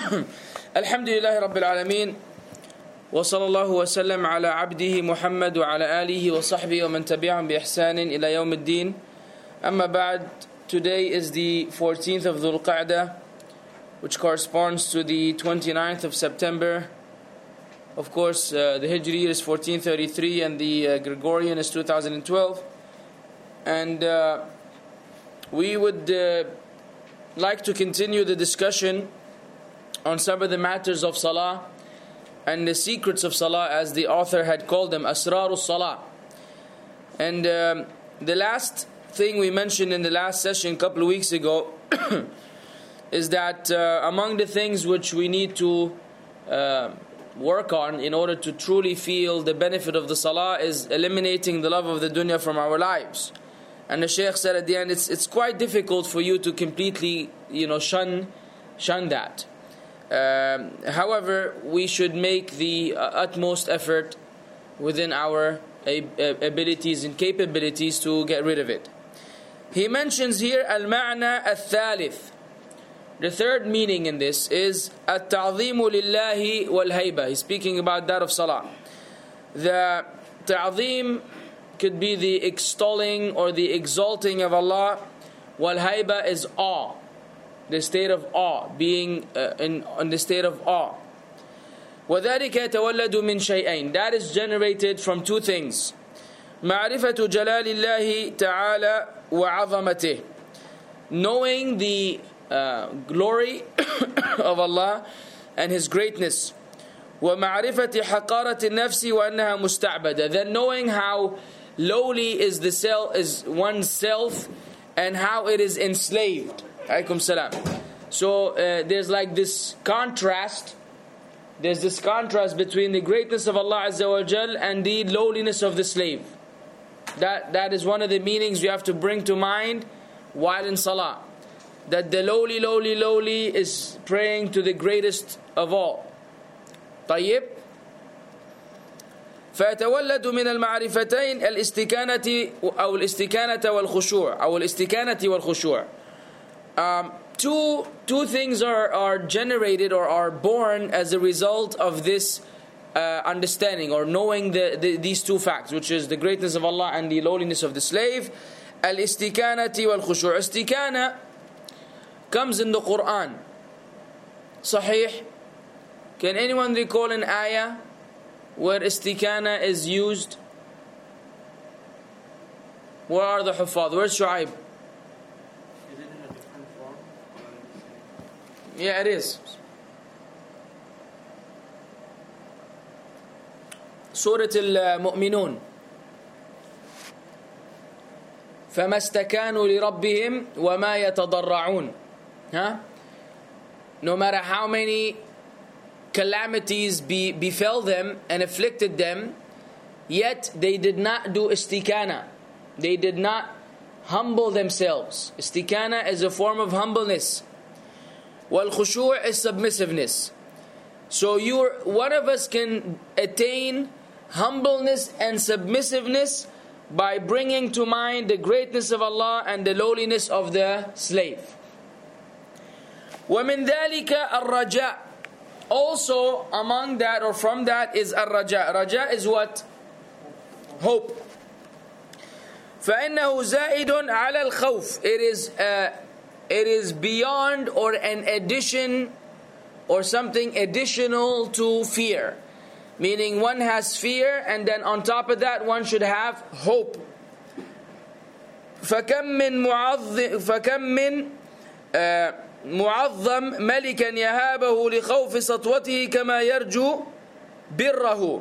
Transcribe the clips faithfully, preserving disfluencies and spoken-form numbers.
الحمد لله رب العالمين وصلى الله وسلم على عبده محمد وعلى آله وصحبه ومن تبعهم بإحسان إلى يوم الدين. أما بعد, today is the fourteenth of Dhul Qa'dah, which corresponds to the twenty-ninth of September. Of course, uh, the Hijri is fourteen thirty-three and the uh, Gregorian is two thousand twelve. And uh, we would uh, like to continue the discussion on some of the matters of Salah and the secrets of Salah, as the author had called them, Asrarus Salah. And um, the last thing we mentioned in the last session a couple of weeks ago is that uh, among the things which we need to uh, work on in order to truly feel the benefit of the Salah is eliminating the love of the dunya from our lives. And the Shaykh said at the end, it's it's quite difficult for you to completely, you know, shun shun that. Um, however, we should make the uh, utmost effort within our uh, abilities and capabilities to get rid of it. He mentions here al-ma'na al-thalith. The third meaning in this is at-ta'zimu lillahi wal-hayba. He's speaking about that of Salah. The ta'zim could be the extolling or the exalting of Allah. Wal-hayba is awe, the state of awe, being uh, in, in the state of awe. وَذَلِكَ يَتَوَلَّدُ مِنْ شَيْئَيْنِ. That is generated from two things. مَعْرِفَةُ جَلَالِ اللَّهِ تَعَالَى وَعَظَمَتِهِ. Knowing the uh, glory of Allah and His greatness. وَمَعْرِفَةِ حَقَارَةِ النَّفْسِ وَأَنَّهَا مُسْتَعْبَدَةً. Then knowing how lowly is the self, is one's self, and how it is enslaved. Alaykum salam. So uh, there's like this contrast. There's this contrast between the greatness of Allah Azza wa Jal and the lowliness of the slave. That that is one of the meanings you have to bring to mind while in Salah. That the lowly, lowly, lowly is praying to the greatest of all. طيب. فيتولد من المعرفتين الاستكانة أو الاستكانة والخشوع أو الاستكانة والخشوع. Um, two two things are are generated or are born as a result of this uh, understanding or knowing the, the these two facts, which is the greatness of Allah and the lowliness of the slave. الاستكانة والخشوع. Istikana comes in the Quran. صحيح. Can anyone recall an ayah where istikana is used? Where are the Huffaz? Where's Shu'aib? Is it in a different form? Yeah, it is. Surah Al-Mu'minun. فَمَا اسْتَكَانُوا لِرَبِّهِمْ وَمَا يَتَضَرَّعُونَ. Huh? No matter how many calamities be, befell them and afflicted them, yet they did not do istikana. They did not humble themselves. Istikana is a form of humbleness. Wal khushu' is submissiveness. So you're, one of us can attain humbleness and submissiveness by bringing to mind the greatness of Allah and the lowliness of the slave. وَمِن ذَلِكَ الرَّجَاء. Also among that or from that is ar-raja. Raja is what? Hope. فَإِنَّهُ زَائِدٌ عَلَى الْخَوْفِ. It is uh, it is beyond or an addition or something additional to fear. Meaning one has fear and then on top of that one should have hope. فَكَمْ مِنْ مُعَظِّمٍ فَكَمْ مِنْ uh, معظم ملكا يهابه لخوف سطوته كما يرجو بره.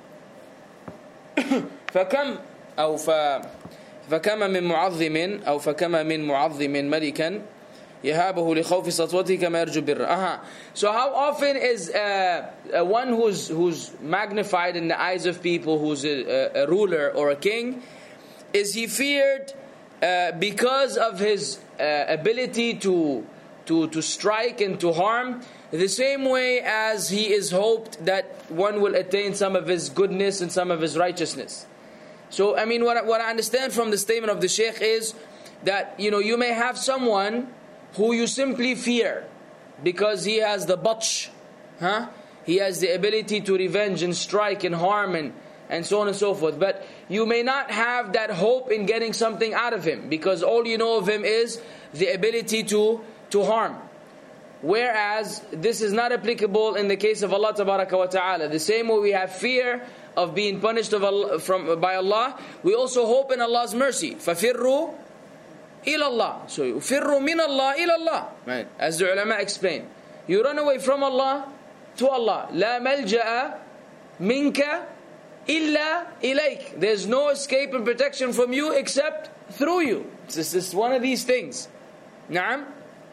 فكم أو ف فكما من معظم أو فكما من معظم ملكا يهابه لخوف سطوته كما يرجو بره. Uh-huh. So how often is uh, uh, one who's who's magnified in the eyes of people, who's a, a ruler or a king, is he feared uh, because of his uh, ability to To, to strike and to harm, the same way as he is hoped that one will attain some of his goodness and some of his righteousness. So, I mean, what I, what I understand from the statement of the Shaykh is that, you know, you may have someone who you simply fear. because he has the batsh, huh? He has the ability to revenge and strike and harm and, and so on and so forth. But you may not have that hope in getting something out of him, because all you know of him is the ability to, to harm. Whereas this is not applicable in the case of Allah Tabaraka wa Ta'ala. The same way we have fear of being punished of Allah, from, by Allah, we also hope in Allah's mercy. فَفِرُّوا إِلَى اللَّهِ. So, فِرُّوا مِنَ اللَّهِ إِلَى اللَّهِ. Right. As the ulama explain. You run away from Allah to Allah. لَا مَلْجَأَ مِنْكَ إِلَّا إِلَيْكَ. There's no escape and protection from you except through you. This is one of these things. نعم.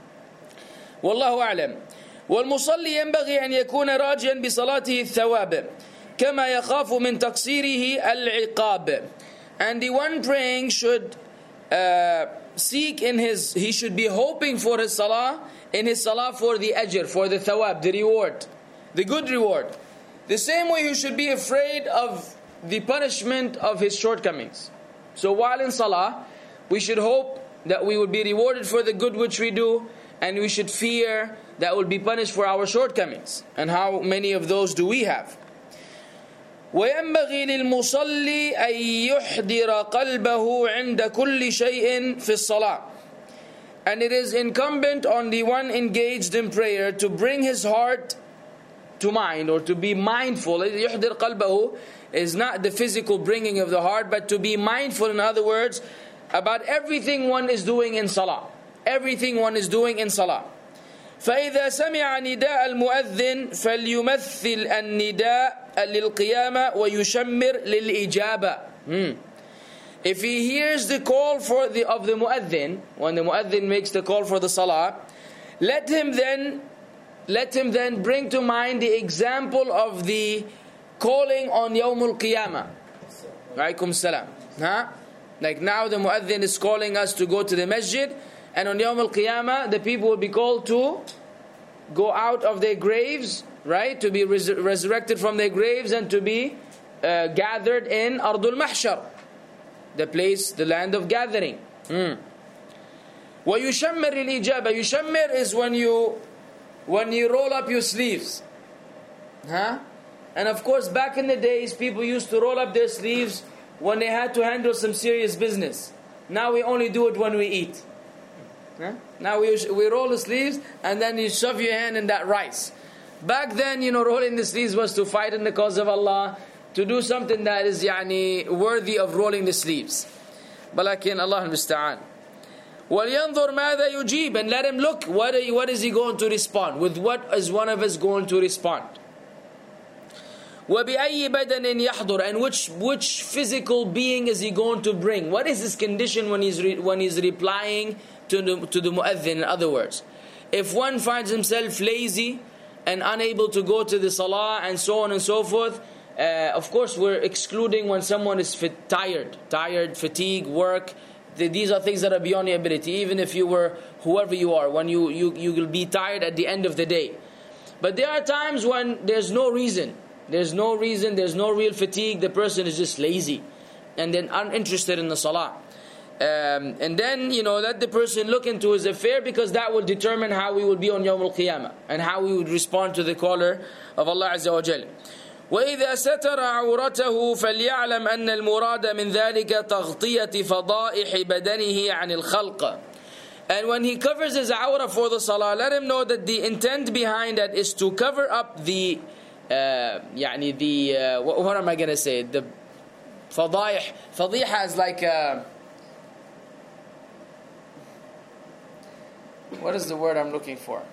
والله أعلم. والمصلي ينبغي أن يكون راجيا بصلاته الثواب كما يخاف من تقصيره العقاب. And the one praying should uh, seek in his, he should be hoping for his salah, in his salah for the ajr, for the thawab, the reward, the good reward. The same way he should be afraid of the punishment of his shortcomings. So while in salah, we should hope that we will be rewarded for the good which we do, and we should fear that we'll be punished for our shortcomings. And how many of those do we have? وَيَنْبَغِي لِلْمُصَلِّ أَن يُحْضِرَ قَلْبَهُ عِنْدَ كُلِّ شَيْءٍ فِي الصَّلَاةِ. And it is incumbent on the one engaged in prayer to bring his heart to mind, or to be mindful. يُحْضِرْ قَلْبَهُ is not the physical bringing of the heart, but to be mindful, in other words, about everything one is doing in salah. Everything one is doing in salah. فإذا سمع نداء المؤذن فليمثل النداء للقيامة ويشمر للإجابة. Hmm. If he hears the call for the of the muadhin, when the muadhin makes the call for the salah, let him then let him then bring to mind the example of the calling on Yawmul Qiyamah. Alaikum salam. Huh? Like now the muadhin is calling us to go to the masjid. And on Yawm al-Qiyamah, the people will be called to go out of their graves, right? To be res- resurrected from their graves and to be uh, gathered in Ardul Mahshar, the place, the land of gathering. Mm. وَيُشَمِّرِ الْإِجَابَةِ. Yushammir is when you, when you roll up your sleeves. Huh? And of course, back in the days, people used to roll up their sleeves when they had to handle some serious business. Now we only do it when we eat. Huh? Now we we roll the sleeves and then you shove your hand in that rice. Back then, you know, rolling the sleeves was to fight in the cause of Allah, to do something that is yani worthy of rolling the sleeves. Balakin Allah al-Musta'an. وَلْيَنْظُرْ مَاذَا يُجِيبُ. And let him look, what, are, what is he going to respond? With what is one of us going to respond? وَبِأَيِّ بَدَنٍ يَحْضُرُ. And which which physical being is he going to bring? What is his condition when he's re, when he's replying to the, to the muadhin? In other words, if one finds himself lazy and unable to go to the salah and so on and so forth, uh, of course we're excluding when someone is fit, tired, tired, fatigue, work. The, these are things that are beyond your ability. Even if you were whoever you are, when you, you, you will be tired at the end of the day. But there are times when there's no reason. There's no reason, there's no real fatigue. The person is just lazy and then uninterested in the salah. Um, and then, you know, let the person look into his affair, because that will determine how we will be on Yawm al-Qiyamah and how we would respond to the caller of Allah Azza wa Jal. وَإِذَا سَتَرَ عَوْرَتَهُ فَلْيَعْلَمْ أَنَّ الْمُرَادَ مِنْ ذَلِكَ تَغْطِيَةِ فَضَائِحِ بَدَنِهِ عَنِ الْخَلْقِ. And when he covers his awrah for the salah, let him know that the intent behind that is to cover up the uh, يعني the uh, what, what am I going to say? The fadaih. Fadiha is like a, what is the word I'm looking for?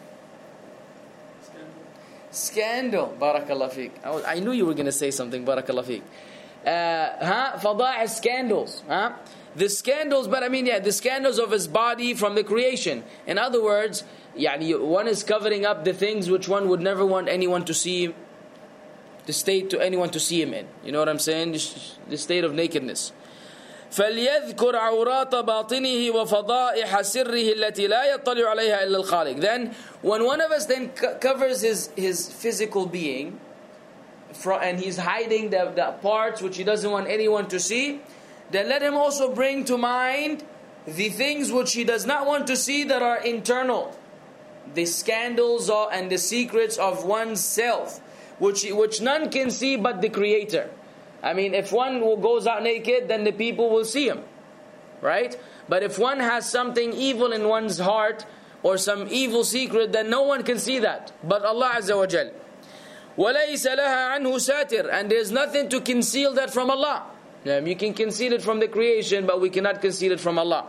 Scandal. Barakallah fiqh. I, was, I knew you were going to say something. Barakallah fiqh. Uh, huh? Fadaih is scandals. Huh? The scandals, but I mean, yeah, the scandals of his body from the creation. In other words, yani, one is covering up the things which one would never want anyone to see, the state to anyone to see him in. You know what I'm saying? The state of nakedness. فَلْيَذْكُرْ عَوْرَاتَ بَاطِنِهِ وَفَضَائِحَ سِرِّهِ الَّتِي لَا يَطَّلِعُ عَلَيْهَا إِلَّا الْخَالِقِ. Then, when one of us then co- covers his, his physical being, from, and he's hiding the, the parts which he doesn't want anyone to see, then let him also bring to mind the things which he does not want to see that are internal, the scandals of, and the secrets of one's self, which, which none can see but the Creator. I mean, if one goes out naked, then the people will see him, right? But if one has something evil in one's heart, or some evil secret, then no one can see that but Allah Azza wa Jal. وَلَيْسَ لَهَا عَنْهُ سَاتِرٌ, and there's nothing to conceal that from Allah. You can conceal it from the creation, but we cannot conceal it from Allah.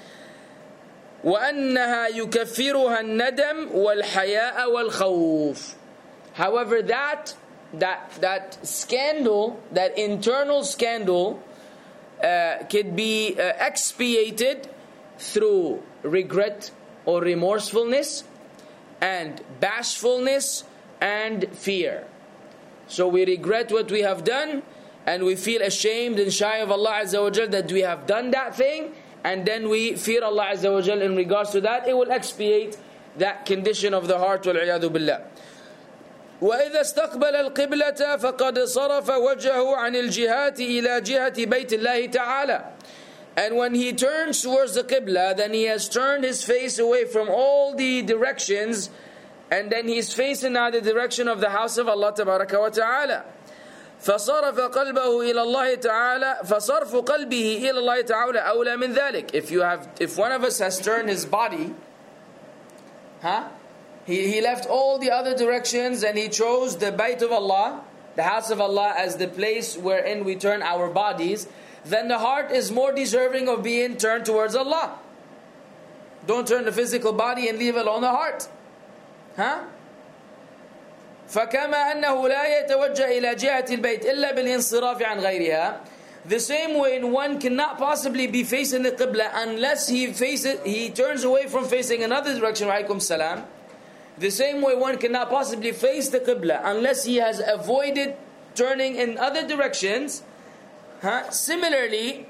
وَأَنَّهَا يُكَفِّرُهَا النَّدَمُ وَالْحَيَاءَ وَالْخَوْفُ. However, that that that scandal, that internal scandal, uh, could be uh, expiated through regret or remorsefulness and bashfulness and fear. So we regret what we have done, and we feel ashamed and shy of Allah Azza wa Jal that we have done that thing, and then we fear Allah Azza wa Jal in regards to that. It will expiate that condition of the heart. وَالْعِيَاذُ بِاللَّهِ. وَإِذَا اسْتَقْبَلَ الْقِبْلَةَ فَقَدْ صَرَفَ وَجْهَهُ عَنِ الْجِهَاتِ إِلَى جِهَةِ بَيْتِ اللَّهِ تَعَالَى. And when he turns towards the Qibla, then he has turned his face away from all the directions, and then he's facing now the direction of the house of Allah Tabaraka wa Ta'ala. فصرف قلبه إلى الله تعالى فصرف قلبه إلى الله تعالى أولى من ذلك. If you have, if one of us has turned his body, huh? He, he left all the other directions and he chose the Bayt of Allah, the house of Allah, as the place wherein we turn our bodies, then the heart is more deserving of being turned towards Allah. Don't turn the physical body and leave alone the heart. Huh? فَكَمَا أَنَّهُ لَا يَتَوَجَّهْ إِلَى جِهَةِ الْبَيْتِ إِلَّا بِالْإِنصِرَافِ عَنْ غَيْرِهَا. The same way one cannot possibly be facing the Qibla unless he faces, he turns away from facing another direction. Wa salam. The same way one cannot possibly face the Qibla unless he has avoided turning in other directions. Huh? Similarly,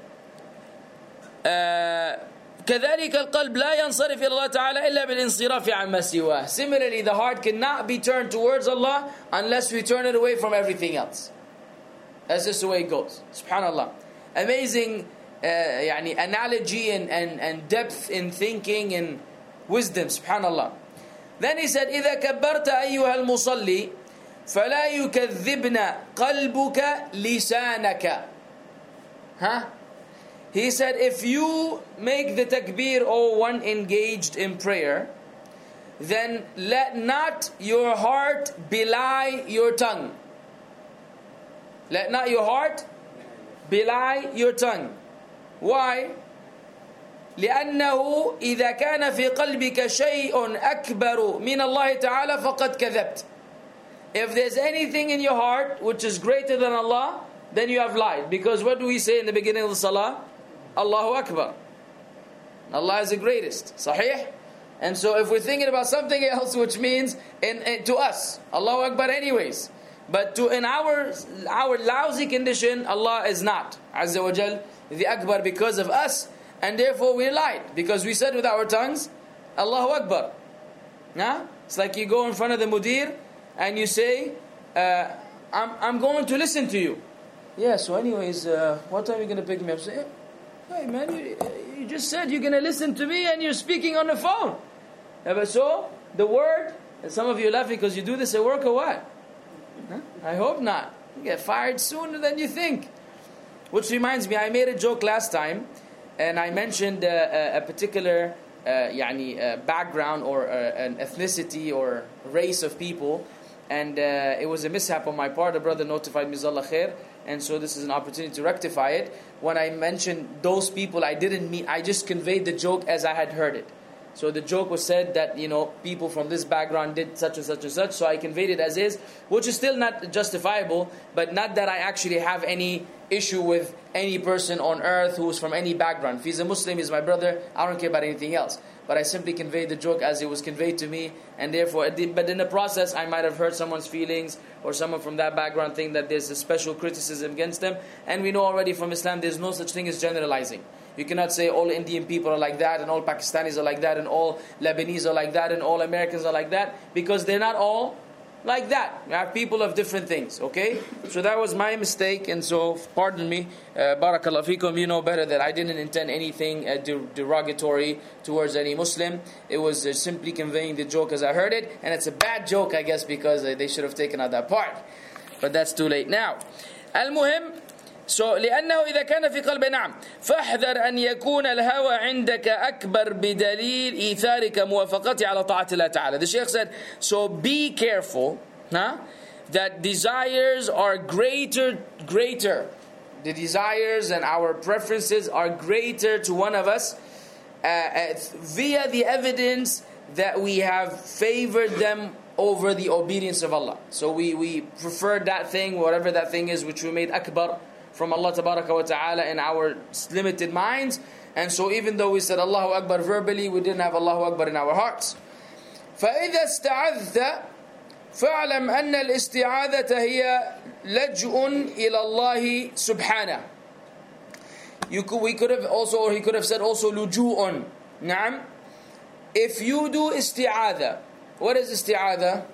uh, كذلك القلب لا ينصرف إلى الله تعالى إلا بالانصراف عما سواه. Similarly, the heart cannot be turned towards Allah unless we turn it away from everything else. That's just the way it goes. Subhanallah. Amazing uh, يعني analogy and, and, and depth in thinking and wisdom. Subhanallah. Then he said, إذا كبرت أيها المصلي فلا يكذبن قلبك لسانك. Huh? He said, if you make the takbir, or one engaged in prayer, then let not your heart belie your tongue. Let not your heart belie your tongue. Why? لأنه إذا كان في قلبك شيء أكبر من الله تعالى فقد كذبت. If there's anything in your heart which is greater than Allah, then you have lied. Because what do we say in the beginning of the Salah? Allahu Akbar. Allah is the greatest. Sahih? And so if we're thinking about something else, which means in, in, to us, Allahu Akbar anyways. But to in our our lousy condition, Allah is not Azza wa Jal the Akbar because of us, and therefore we lied. Because we said with our tongues, Allahu Akbar. Nah? It's like you go in front of the mudir and you say, uh, I'm, I'm going to listen to you. Yeah, so anyways, uh, what time are you going to pick me up? Say, hey man, you, you just said you're going to listen to me and you're speaking on the phone. Yeah, but so, the word, and some of you are laughing because you do this at work or what? Huh? I hope not. You get fired sooner than you think. Which reminds me, I made a joke last time and I mentioned uh, a, a particular uh, yani, uh, background or uh, an ethnicity or race of people, and uh, it was a mishap on my part. A brother notified me, Zallah khair, and so this is an opportunity to rectify it. When I mentioned those people, I didn't mean, I just conveyed the joke as I had heard it. So the joke was said that, you know, people from this background did such and such and such, so I conveyed it as is, which is still not justifiable, but not that I actually have any issue with any person on earth who is from any background. If he's a Muslim, he's my brother, I don't care about anything else. But I simply conveyed the joke as it was conveyed to me, and therefore, but in the process, I might have hurt someone's feelings, or someone from that background think that there's a special criticism against them, and we know already from Islam, there's no such thing as generalizing. You cannot say all Indian people are like that, and all Pakistanis are like that, and all Lebanese are like that, and all Americans are like that, because they're not all Like that. You have people of different things, okay? So that was my mistake, and so pardon me. Uh, Barakallahu fikum, you know better that I didn't intend anything uh, der- derogatory towards any Muslim. It was uh, simply conveying the joke as I heard it, and it's a bad joke, I guess, because uh, they should have taken out that part. But that's too late now. Al-Muhim, so لأنه إذا كان في قلب نعم فاحذر أن يكون الهوى عندك أكبر بدليل إيثارك موافقته على طاعة الله تعالى. The Shaykh said, so be careful, huh, that desires are greater, greater. The desires and our preferences are greater to one of us uh, uh, via the evidence that we have favored them over the obedience of Allah. So we, we prefer that thing, whatever that thing is, which we made akbar from Allah Tabaraka wa Ta'ala in our limited minds. And so even though we said Allahu Akbar verbally, we didn't have Allahu Akbar in our hearts. فَإِذَا اسْتَعَذْتَ فَاعْلَمْ أَنَّ الْإِسْتِعَاذَةَ هِيَ لَجْءٌ إِلَى اللَّهِ سُبْحَانَهُ. You could, we could have also, or he could have said also لُجُوءٌ. نعم. If you do isti'adha, what is isti'adha?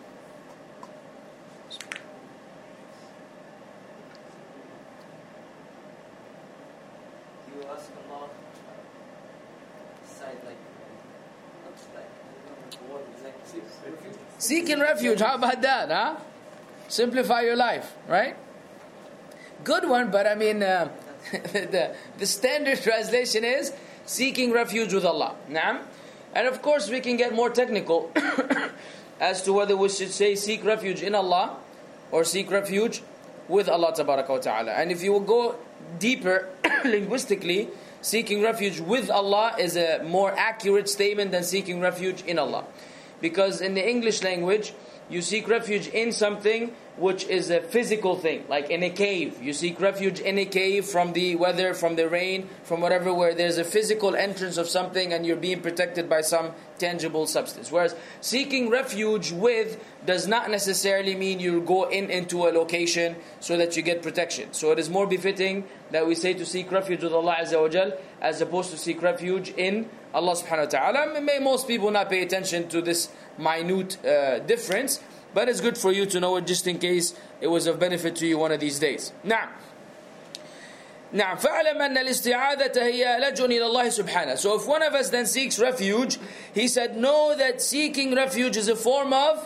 Seeking refuge, how about that, huh? Simplify your life, right? Good one, but I mean, uh, the, the standard translation is seeking refuge with Allah. Naam. And of course, we can get more technical as to whether we should say seek refuge in Allah or seek refuge with Allah Tabaraka wa Ta'ala. And if you will go deeper linguistically, seeking refuge with Allah is a more accurate statement than seeking refuge in Allah. Because in the English language, you seek refuge in something which is a physical thing, like in a cave. You seek refuge in a cave from the weather, from the rain, from whatever, where there's a physical entrance of something and you're being protected by some tangible substance. Whereas seeking refuge with does not necessarily mean you go in into a location so that you get protection. So it is more befitting that we say to seek refuge with Allah Azza wa Jal as opposed to seek refuge in Allah subhanahu wa ta'ala. May most people not pay attention to this minute uh, difference, but it's good for you to know it just in case it was of benefit to you one of these days. Now, نعم فاعلم أن الاستعاذة هي لجأ إلى الله سبحانه. So if one of us then seeks refuge, he said, know that seeking refuge is a form of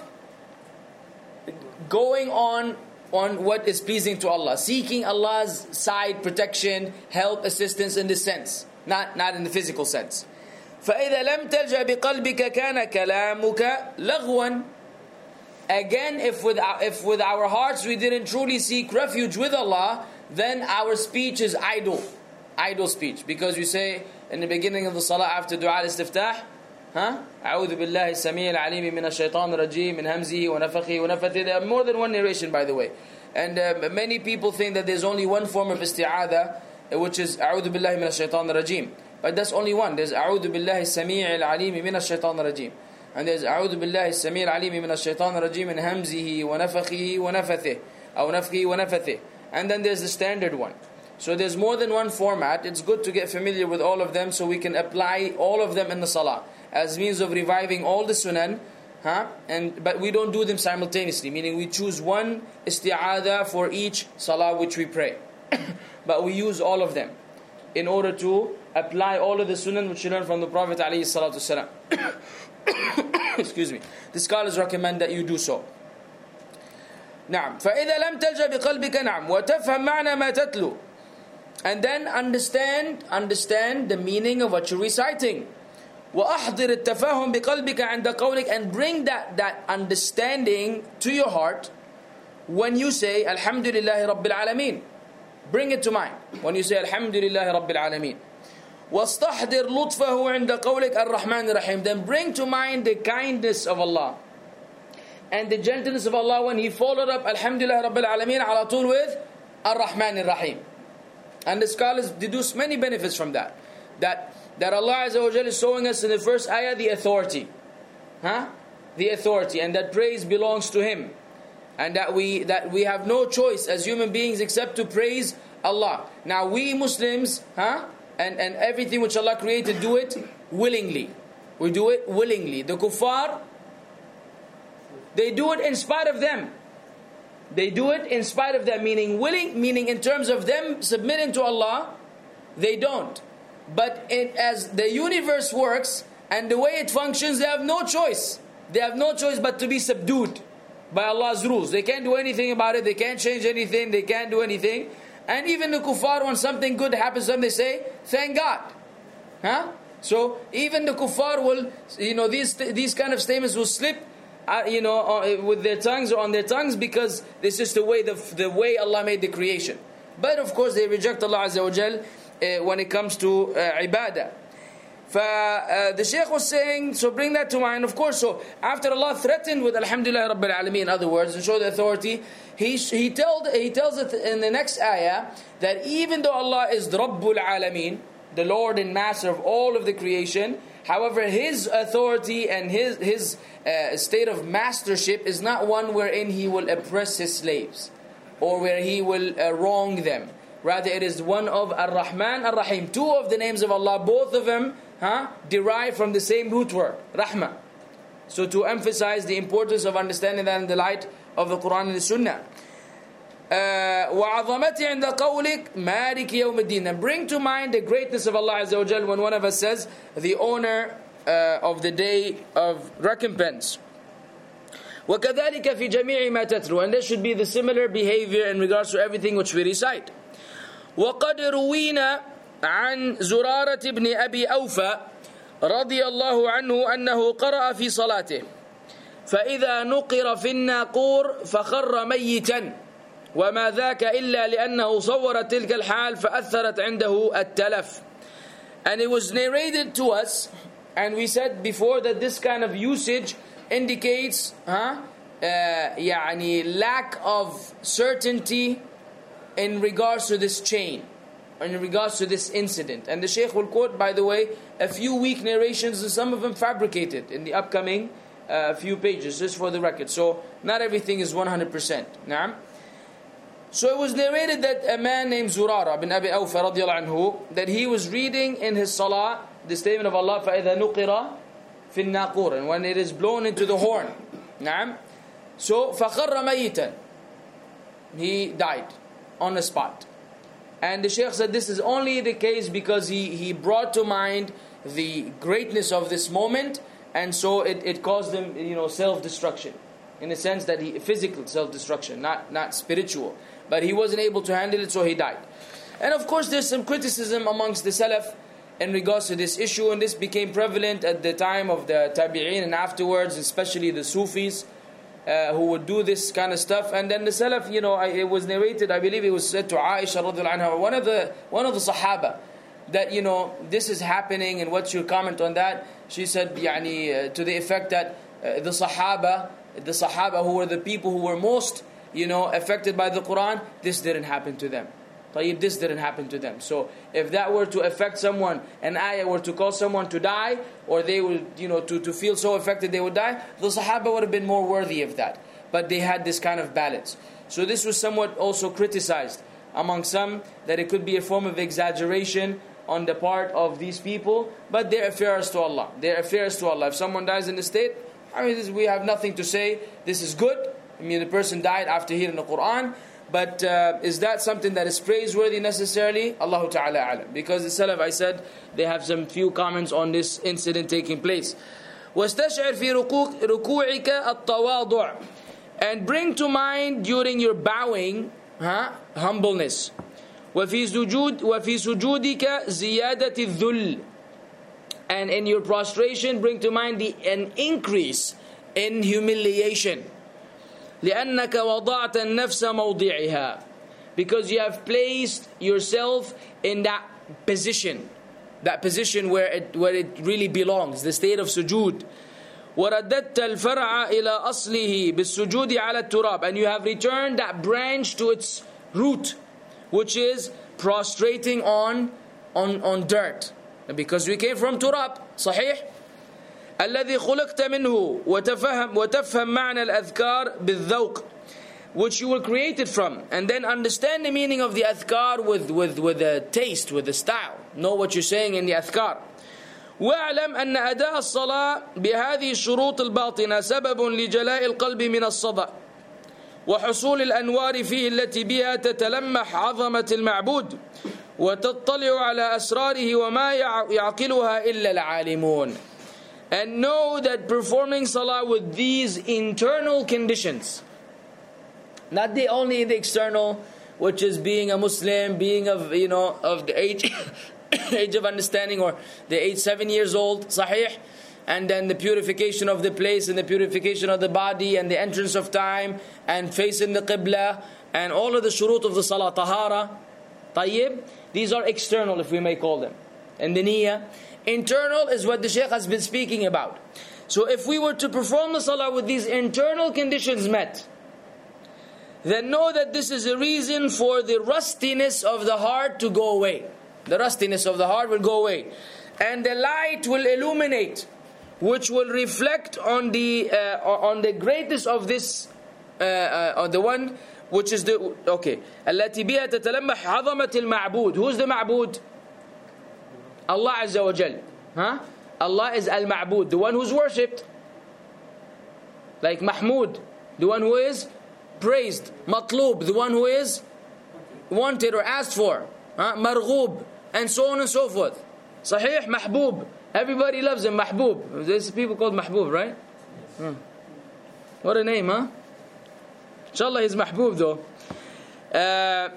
going on on what is pleasing to Allah, seeking Allah's side, protection, help, assistance in this sense, not not in the physical sense. فإذا لم تلجأ بقلبك كان كلامك لغوا. Again, if with our, if with our hearts we didn't truly seek refuge with Allah, then our speech is idle, idle speech. Because we say in the beginning of the salah after dua al-istiftah, huh? أعوذ بالله السميع العليم من الشيطان الرجيم من همزه ونفخه ونفثه. There are more than one narration, by the way. And uh, many people think that there's only one form of isti'adha, which is أعوذ بالله من الشيطان الرجيم. But that's only one. There's أعوذ بالله السميع العليم من الشيطان الرجيم. And there's أعوذ بالله السميع العليم من الشيطان الرجيم من همزه ونفخه ونفثه أو نفخه ونفثه. And then there's the standard one. So there's more than one format. It's good to get familiar with all of them so we can apply all of them in the salah as means of reviving all the sunan. Huh? And but we don't do them simultaneously, meaning we choose one isti'adha for each salah which we pray. But we use all of them in order to apply all of the sunan which we learn from the Prophet alayhi salatu wasalam. Excuse me. The scholars recommend that you do so. نعم فإذا لم تلجأ بقلبك نعم وتفهم معنى ما تتلو. And then understand understand the meaning of what you're reciting. وأحضر التفاهم بقلبك عند قولك. And bring that, that understanding to your heart when you say الحمد لله رب العالمين. Bring it to mind when you say الحمد لله رب العالمين. وَاسْتَحْضِرْ لُطْفَهُ عِنْدَ قَوْلِكَ الرَّحْمَنِ الرَّحِيمِ. Then bring to mind the kindness of Allah and the gentleness of Allah when He followed up Alhamdulillah Rabbil Alameen ala tul with Ar-Rahman Ar-Rahim. And the scholars deduce many benefits from that. That that Allah Azza wa Jalla is showing us in the first ayah the authority. Huh? The authority. And that praise belongs to Him. And that we that we have no choice as human beings except to praise Allah. Now we Muslims, huh? And, and everything which Allah created, do it willingly. We do it willingly. The kuffar, they do it in spite of them. They do it in spite of them, meaning willing, meaning in terms of them submitting to Allah, they don't. But it, as the universe works and the way it functions, they have no choice. They have no choice but to be subdued by Allah's rules. They can't do anything about it. They can't change anything. They can't do anything. And even the kuffar, when something good happens to them, they say, thank God. Huh? So even the kuffar will, you know, these these kind of statements will slip, uh, you know, uh, with their tongues or on their tongues, because this is the way the the way Allah made the creation. But of course, they reject Allah Azza wa Jal uh, when it comes to uh, ibadah. For, uh, the Shaykh was saying, so bring that to mind, of course. So after Allah threatened with Alhamdulillah Rabbil Alameen, in other words, and showed the authority, he he told he tells it in the next ayah that even though Allah is Rabbul Alameen, the Lord and Master of all of the creation, however, His authority and His His uh, state of mastership is not one wherein He will oppress His slaves or where He will uh, wrong them. Rather, it is one of Ar-Rahman, Ar-Rahim. Two of the names of Allah, both of them huh, derive from the same root word, Rahmah. So to emphasize the importance of understanding that in the light of the Quran and the Sunnah. وَعَظَمَتِ عِنْدَ قَوْلِكَ مَالِكِ يَوْمِ الدِّينِ. And bring to mind the greatness of Allah Azza wa Jal when one of us says, the owner uh, of the day of recompense. وَكَذَلِكَ فِي جَمِيعِ مَا تَتْلُو. And there should be the similar behavior in regards to everything which we recite. وَقَدْ رُوِينَ عن زرارة بن أبي أوفى رضي الله عنه أنه قرأ في صلاته فإذا نقر في الناقور فخر ميتا وما ذاك إلا لأنه صور تلك الحال فأثرت عنده التلف. And it was narrated to us, and we said before that this kind of usage indicates huh, uh, يعني lack of certainty in regards to this chain, in regards to this incident. And the Shaykh will quote, by the way, a few weak narrations, and some of them fabricated in the upcoming uh, few pages, just for the record. So not everything is one hundred percent. Naam. So it was narrated that a man named Zurara bin Abi Awfa radiallahu anhu, that he was reading in his salah the statement of Allah, فَإِذَا نُقِرَ فِي النَّاقُورِ, and when it is blown into the horn. Naam. So فَخَرَّ مَيِّتًا, he died on the spot. And the Shaykh said this is only the case because he, he brought to mind the greatness of this moment, and so it, it caused him, you know, self-destruction. In the sense that he, physical self-destruction, not, not spiritual. But he wasn't able to handle it, so he died. And of course there's some criticism amongst the Salaf in regards to this issue, and this became prevalent at the time of the Tabi'een and afterwards, especially the Sufis, Uh, who would do this kind of stuff. And then the Salaf, you know, I, it was narrated, I believe it was said to Aisha radiallahu anha, one of the one of the Sahaba, that, you know, this is happening and what's your comment on that? She said, yani, uh, to the effect that uh, the Sahaba, the Sahaba who were the people who were most, you know, affected by the Quran, this didn't happen to them. Tayyib, this didn't happen to them. So if that were to affect someone, an ayah were to cause someone to die, or they would, you know, to, to feel so affected they would die, the Sahaba would have been more worthy of that. But they had this kind of balance. So this was somewhat also criticized among some, that it could be a form of exaggeration on the part of these people, but their affairs to Allah. Their affairs to Allah. If someone dies in the state, I mean, this, we have nothing to say. This is good. I mean, the person died after hearing the Quran. But uh, is that something that is praiseworthy necessarily? Allahu Ta'ala alam. Because the Salaf, I said, they have some few comments on this incident taking place. وَاسْتَشْعِرْ فِي رُكُوعِكَ التَّوَاضُعِ. And bring to mind during your bowing, huh, humbleness. وَفِي سُجُودِ وَفِي سُجُودِكَ زِيَادَةِ الذُّلِّ. And in your prostration, bring to mind the an increase in humiliation. لأنك وضعت النفس موضعها, because you have placed yourself in that position, that position where it where it really belongs, the state of sujood. ورددت الفرع إلى أصله بالسجود على التراب, and you have returned that branch to its root, which is prostrating on on on dirt, because we came from turab. صحيح. الذي خلقت منه وتفهم وتفهم معنى الأذكار بالذوق, which you were created from, and then understand the meaning of the adhkar with with with the taste, with the style. Know what you're saying in the adhkar. واعلم أن أداء الصلاة بهذه الشروط الباطنة سبب لجلاء القلب من الصدأ وحصول الأنوار فيه التي بها تتلمح عظمة المعبود وتطلع على أسراره وما يعقلها إلا العالمون. And know that performing salah with these internal conditions, not the only the external, which is being a Muslim, being of, you know, of the age age of understanding, or the age seven years old, sahih, and then the purification of the place and the purification of the body and the entrance of time and facing the qibla and all of the shurut of the salah, tahara, tayyib. These are external, if we may call them. And the niyyah. Internal is what the Shaykh has been speaking about. So if we were to perform the salah with these internal conditions met, then know that this is a reason for the rustiness of the heart to go away. The rustiness of the heart will go away. And the light will illuminate, which will reflect on the uh, on the greatness of this, uh, uh, on the one which is the, okay. التي بها تتلمح عظمة المعبود. Who is the ma'bud? Allah Azza wa Jal. Huh? Allah is al-ma'bud, the one who's worshipped. Like Mahmud, the one who is praised. Matlub, the one who is wanted or asked for. Huh? Marghub, and so on and so forth. Sahih, Mahbub. Everybody loves him, Mahbub. There's people called Mahbub, right? Hmm. What a name, huh? Inshallah he's Mahbub though. Uh,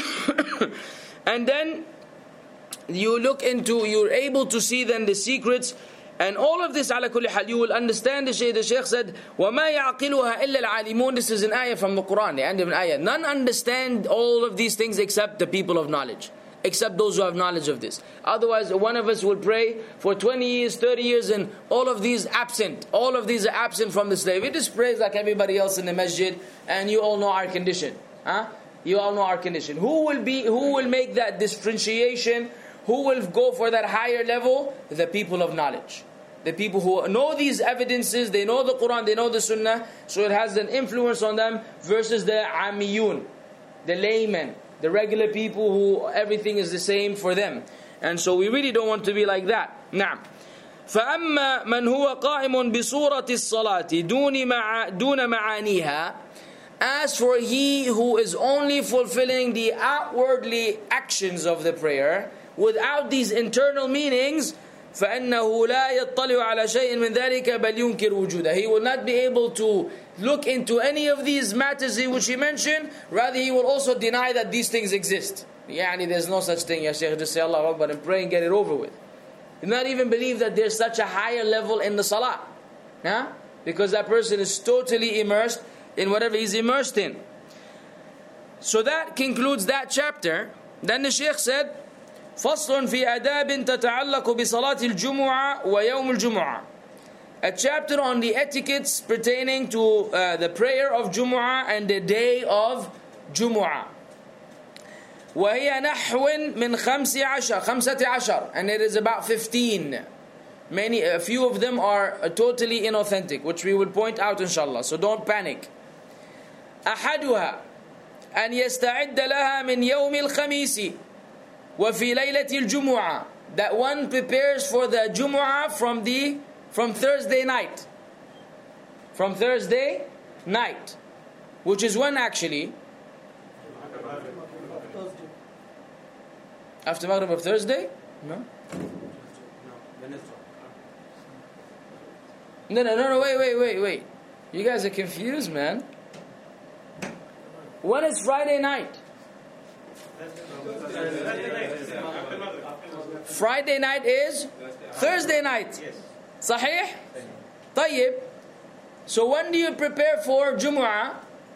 and then you look into, you're able to see then the secrets and all of this. Ala kulli hal, you will understand. The Shaykh, the Shaykh said, وَمَا يَعْقِلُهَا إِلَّا الْعَالِمُونَ. This is an ayah from the Quran, the end of an ayah. None understand all of these things except the people of knowledge, except those who have knowledge of this. Otherwise, one of us will pray for twenty years, thirty years, and all of these absent. All of these are absent from the slave. We just praise like everybody else in the masjid, and you all know our condition. Huh? You all know our condition. Who will be? Who will make that differentiation? Who will go for that higher level? The people of knowledge. The people who know these evidences, they know the Quran, they know the Sunnah, so it has an influence on them versus the amiyun, the laymen, the regular people who everything is the same for them. And so we really don't want to be like that. نعم. فأما من هو قائم بصورة الصلاة دون مع دون معانيها. As for he who is only fulfilling the outwardly actions of the prayer, without these internal meanings, فَأَنَّهُ لَا يَطَّلِعُ عَلَى شَيْءٍ مِنْ ذَلِكَ بَلْ يُنْكِرُ وُجُودَهُ. He will not be able to look into any of these matters which he mentioned. Rather, he will also deny that these things exist. Yani, there's no such thing, Ya Shaykh, just say Allahu Akbar and pray and get it over with. He will not even believe that there's such a higher level in the salah. Huh? Because that person is totally immersed in whatever he's immersed in. So that concludes that chapter. Then the Shaykh said, فصل في آداب تتعلق بصلاة الجمعة ويوم الجمعة. A chapter on the etiquettes pertaining to uh, the prayer of Jumu'ah and the day of Jumu'ah. وهي نحو من خمس عشر خمسة عشر, and it is about fifteen. Many, a few of them are uh, totally inauthentic, which we will point out inshallah. So don't panic. أحدها أن يستعد لها من يوم الخميس وفي ليلة الجمعة. That one prepares for the Jumu'ah from the from Thursday night. From Thursday night, which is when actually? After Maghrib of Thursday? No. No, no, no, no. Wait, wait, wait, wait. You guys are confused, man. When is Friday night? Friday night is Thursday night. Sahih? Tayyib. So when do you prepare for Jumu'ah?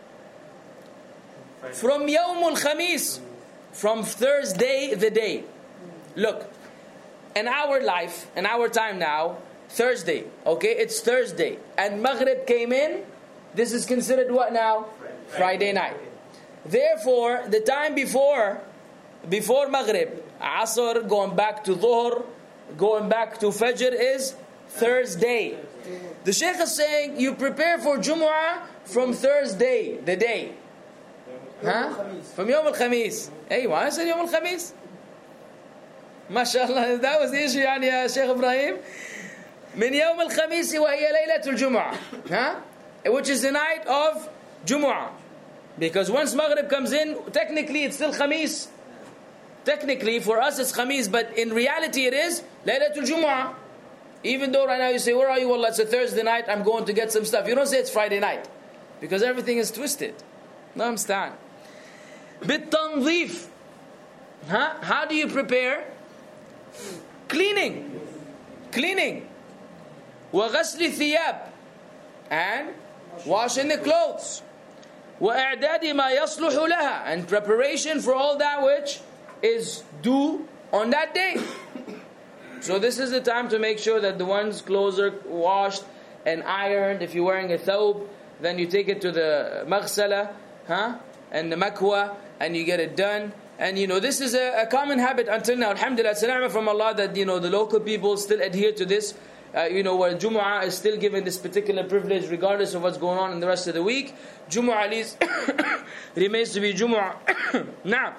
From Yawmul Khamis. From Thursday the day. Look, in our life, in our time now, Thursday, okay, it's Thursday, and Maghrib came in, this is considered what now? Friday night. Therefore, the time before, before Maghrib, Asr, going back to Dhuhr, going back to Fajr is Thursday. The Shaykh is saying, you prepare for Jumu'ah from Thursday, the day. Huh? From Yawm al-Khamis. Hey, why I said Yawm al-Khamis? MashaAllah, that was the issue يعني يا Sheikh Ibrahim. من يوم الخميس وهي ليلة الجمعة. Huh? Which is the night of Jumu'ah. Because once Maghrib comes in, technically it's still Khamis. Technically for us it's Khamis, but in reality it is Laylatul Jumu'ah. Even though right now you say, where are you? Well, it's a Thursday night, I'm going to get some stuff. You don't say it's Friday night. Because everything is twisted. No, understand. بالتنظيف. Huh? How do you prepare? Cleaning. Cleaning. وغسل الثياب. And washing the clothes. وإعداد ما يصلح لها. And preparation for all that which is due on that day. So this is the time to make sure that the one's clothes are washed and ironed. If you're wearing a thawb, then you take it to the maghsala, huh? And the makwa, and you get it done. And you know, this is a, a common habit until now. Alhamdulillah, it's a ni'mah from Allah that, you know, the local people still adhere to this. Uh, you know, where Jumu'ah is still given this particular privilege regardless of what's going on in the rest of the week. Jumu'ah leads remains to be Jumu'ah. Now,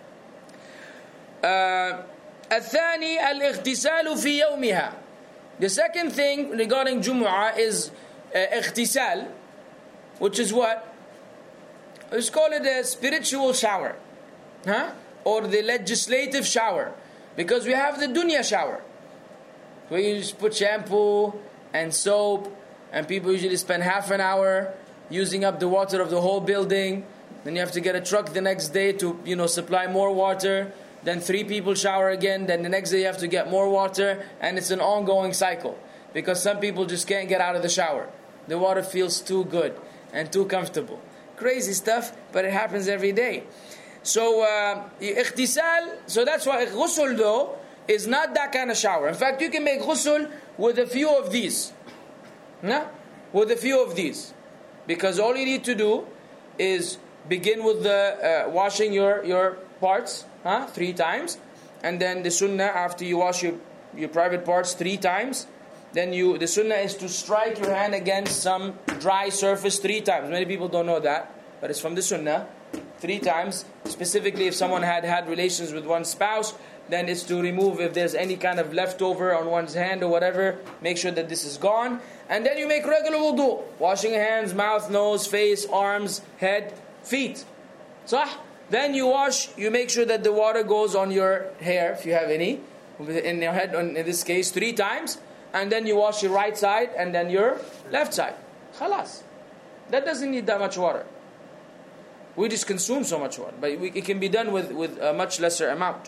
uh, الثاني الاغتسال في يومها. The second thing regarding Jumu'ah is uh, اغتسال, which is what? Let's call it a spiritual shower, huh? Or the legislative shower, because we have the dunya shower, where you just put shampoo and soap, and people usually spend half an hour using up the water of the whole building. Then you have to get a truck the next day to, you know, supply more water. Then three people shower again. Then the next day you have to get more water, and it's an ongoing cycle because some people just can't get out of the shower. The water feels too good and too comfortable. Crazy stuff, but it happens every day. So, uh, اغتسال, so that's why ghusl though is not that kind of shower. In fact, you can make ghusl with a few of these. No? With a few of these. Because all you need to do is begin with the uh, washing your, your parts, huh? Three times. And then the sunnah, after you wash your, your private parts three times, then you the sunnah is to strike your hand against some dry surface three times. Many people don't know that, but it's from the sunnah. Three times. Specifically, if someone had had relations with one's spouse, then it's to remove if there's any kind of leftover on one's hand or whatever. Make sure that this is gone. And then you make regular wudu. Washing your hands, mouth, nose, face, arms, head, feet. Sah? Then you wash, you make sure that the water goes on your hair, if you have any, in your head, in this case, three times. And then you wash your right side and then your left side. Khalas. That doesn't need that much water. We just consume so much water. But we, it can be done with, with a much lesser amount.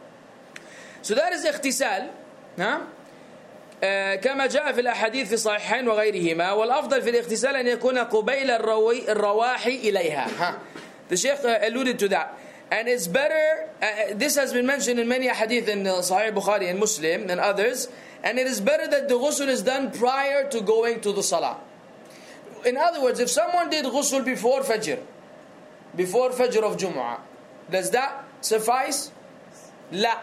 So that is اغتسال. ها؟ آه كما جاء في الأحاديث في الصحيحين وغيرهما. والأفضل في الاغتسال أن يكون قبيل الروي الرواح إليها. ها. The Shaykh uh, alluded to that. And it's better, uh, this has been mentioned in many hadith in uh, Sahih Bukhari and Muslim and others, and it is better that the ghusl is done prior to going to the salah. In other words, if someone did ghusl before Fajr, before Fajr of Jumu'ah, does that suffice? La.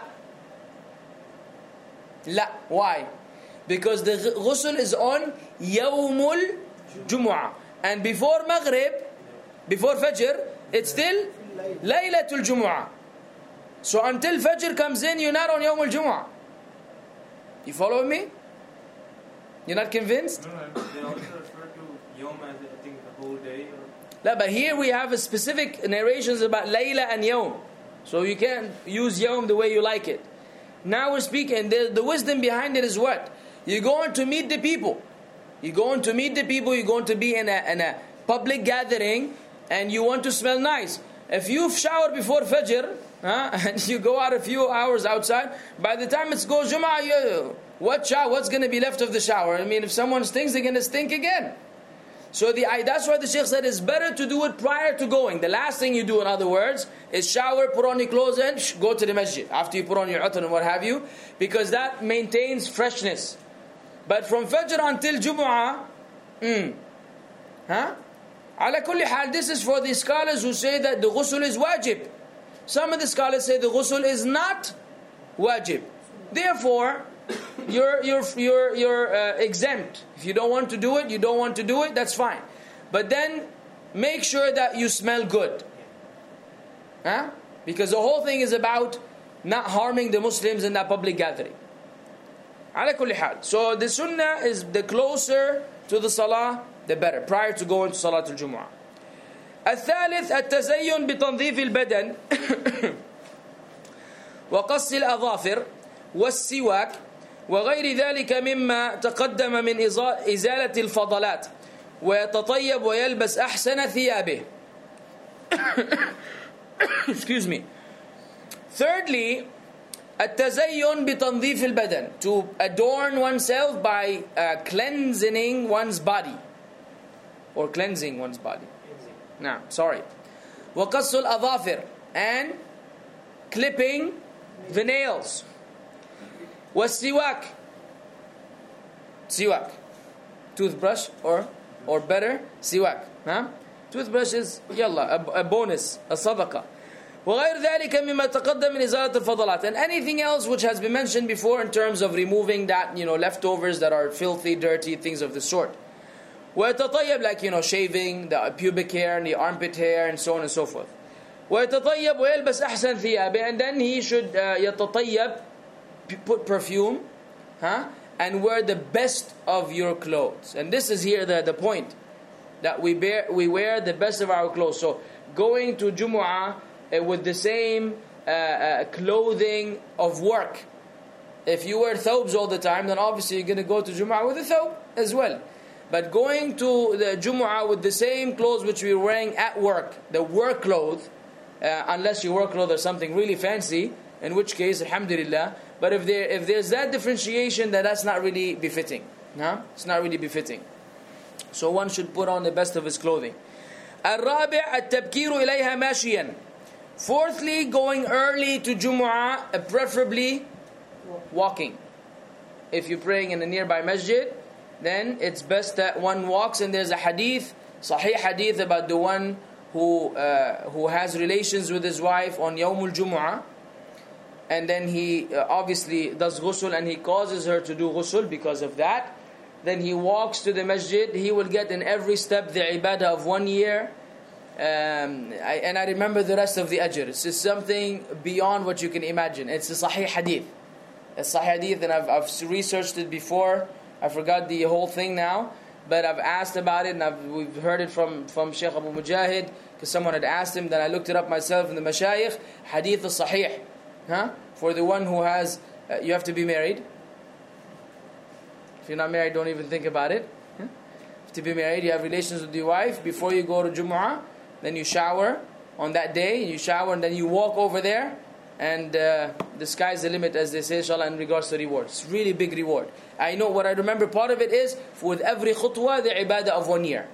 La. Why? Because the ghusl is on Yawmul Jumu'ah. And before Maghrib, before Fajr, it's still Laylatul Jumu'ah. So until Fajr comes in, you're not on Yawmul Jumu'ah. You follow me? You're not convinced? No, no, they also refer to Yom as, I think, the whole day. Or... No, but here we have a specific narrations about Layla and Yawm. So you can't use Yawm the way you like it. Now we're speaking, the, the wisdom behind it is what? You're going to meet the people. You're going to meet the people, you're going to be in a, in a public gathering, and you want to smell nice. If you've showered before Fajr, huh, and you go out a few hours outside, by the time it goes Jumu'ah, you, what shower, what's going to be left of the shower? I mean, if someone stinks, they're going to stink again. So the that's why the Shaykh said it's better to do it prior to going. The last thing you do, in other words, is shower, put on your clothes, and sh- go to the masjid after you put on your utan and what have you, because that maintains freshness. But from Fajr until Jumu'ah, mm, huh? Ala kulli hal, this is for the scholars who say that the ghusl is wajib. Some of the scholars say the ghusl is not wajib. Therefore, you're you're you're you're uh, exempt. If you don't want to do it, you don't want to do it. That's fine. But then make sure that you smell good, huh? Because the whole thing is about not harming the Muslims in that public gathering. على كل حال. So the sunnah is the closer to the salah, the better, prior to going to Salat al-Jumu'ah. الثالث التزين بتنظيف البدن وقص الأظافر والسواك وغير ذلك مما تقدم من إزالة الفضلات ويتطيب ويلبس أحسن ثيابه. Excuse me. Thirdly, التزين بتنظيف البدن, to adorn oneself by uh, cleansing one's body or cleansing one's body. Nah, sorry. وقص الأظافر, and clipping the nails. والسواك, siwak, toothbrush, or or better, siwak. Huh? Toothbrush is yalla, a, a bonus, a sadaqah. وغير ذلك مما تقدم من إزالة الفضلات, and anything else which has been mentioned before in terms of removing that, you know, leftovers that are filthy, dirty, things of the sort. ويتطيب, like, you know, shaving the pubic hair and the armpit hair and so on and so forth. ويتطيب ويلبس أحسن ثيابه, and then he should uh, يتطيب, put perfume, huh? And wear the best of your clothes. And this is here the, the point, that we bear we wear the best of our clothes. So going to Jumu'ah uh, with the same uh, uh, clothing of work. If you wear thawbs all the time, then obviously you're going to go to Jumu'ah with a thawb as well. But going to the Jumu'ah with the same clothes which we were wearing at work, the work clothes, uh, unless your work clothes are something really fancy, in which case, alhamdulillah. But if there if there's that differentiation, then that's not really befitting. No? It's not really befitting. So one should put on the best of his clothing. الرابع التبكير إليها ماشيا. Fourthly, going early to Jumu'ah, preferably walking. If you're praying in a nearby masjid, then it's best that one walks. And there's a hadith, sahih hadith, about the one who uh, who has relations with his wife on Yawmul Jumu'ah, and then he uh, obviously does ghusl, and he causes her to do ghusl because of that. Then he walks to the masjid. He will get in every step the ibadah of one year. Um, I, and I remember the rest of the ajr. It's just something beyond what you can imagine. It's a sahih hadith. A sahih hadith, and I've, I've researched it before. I forgot the whole thing now. But I've asked about it, and I've, we've heard it from, from Shaykh Abu Mujahid, because someone had asked him. Then I looked it up myself in the mashayikh. Hadith al-sahih. Huh? For the one who has, uh, you have to be married. If you're not married, don't even think about it. Huh? You have to be married, you have relations with your wife. Before you go to Jumu'ah, then you shower on that day. You shower and then you walk over there. And uh, the sky's the limit, as they say, inshallah, in regards to reward. It's really big reward. I know what I remember, part of it is, with every khutwah, the ibadah of one year.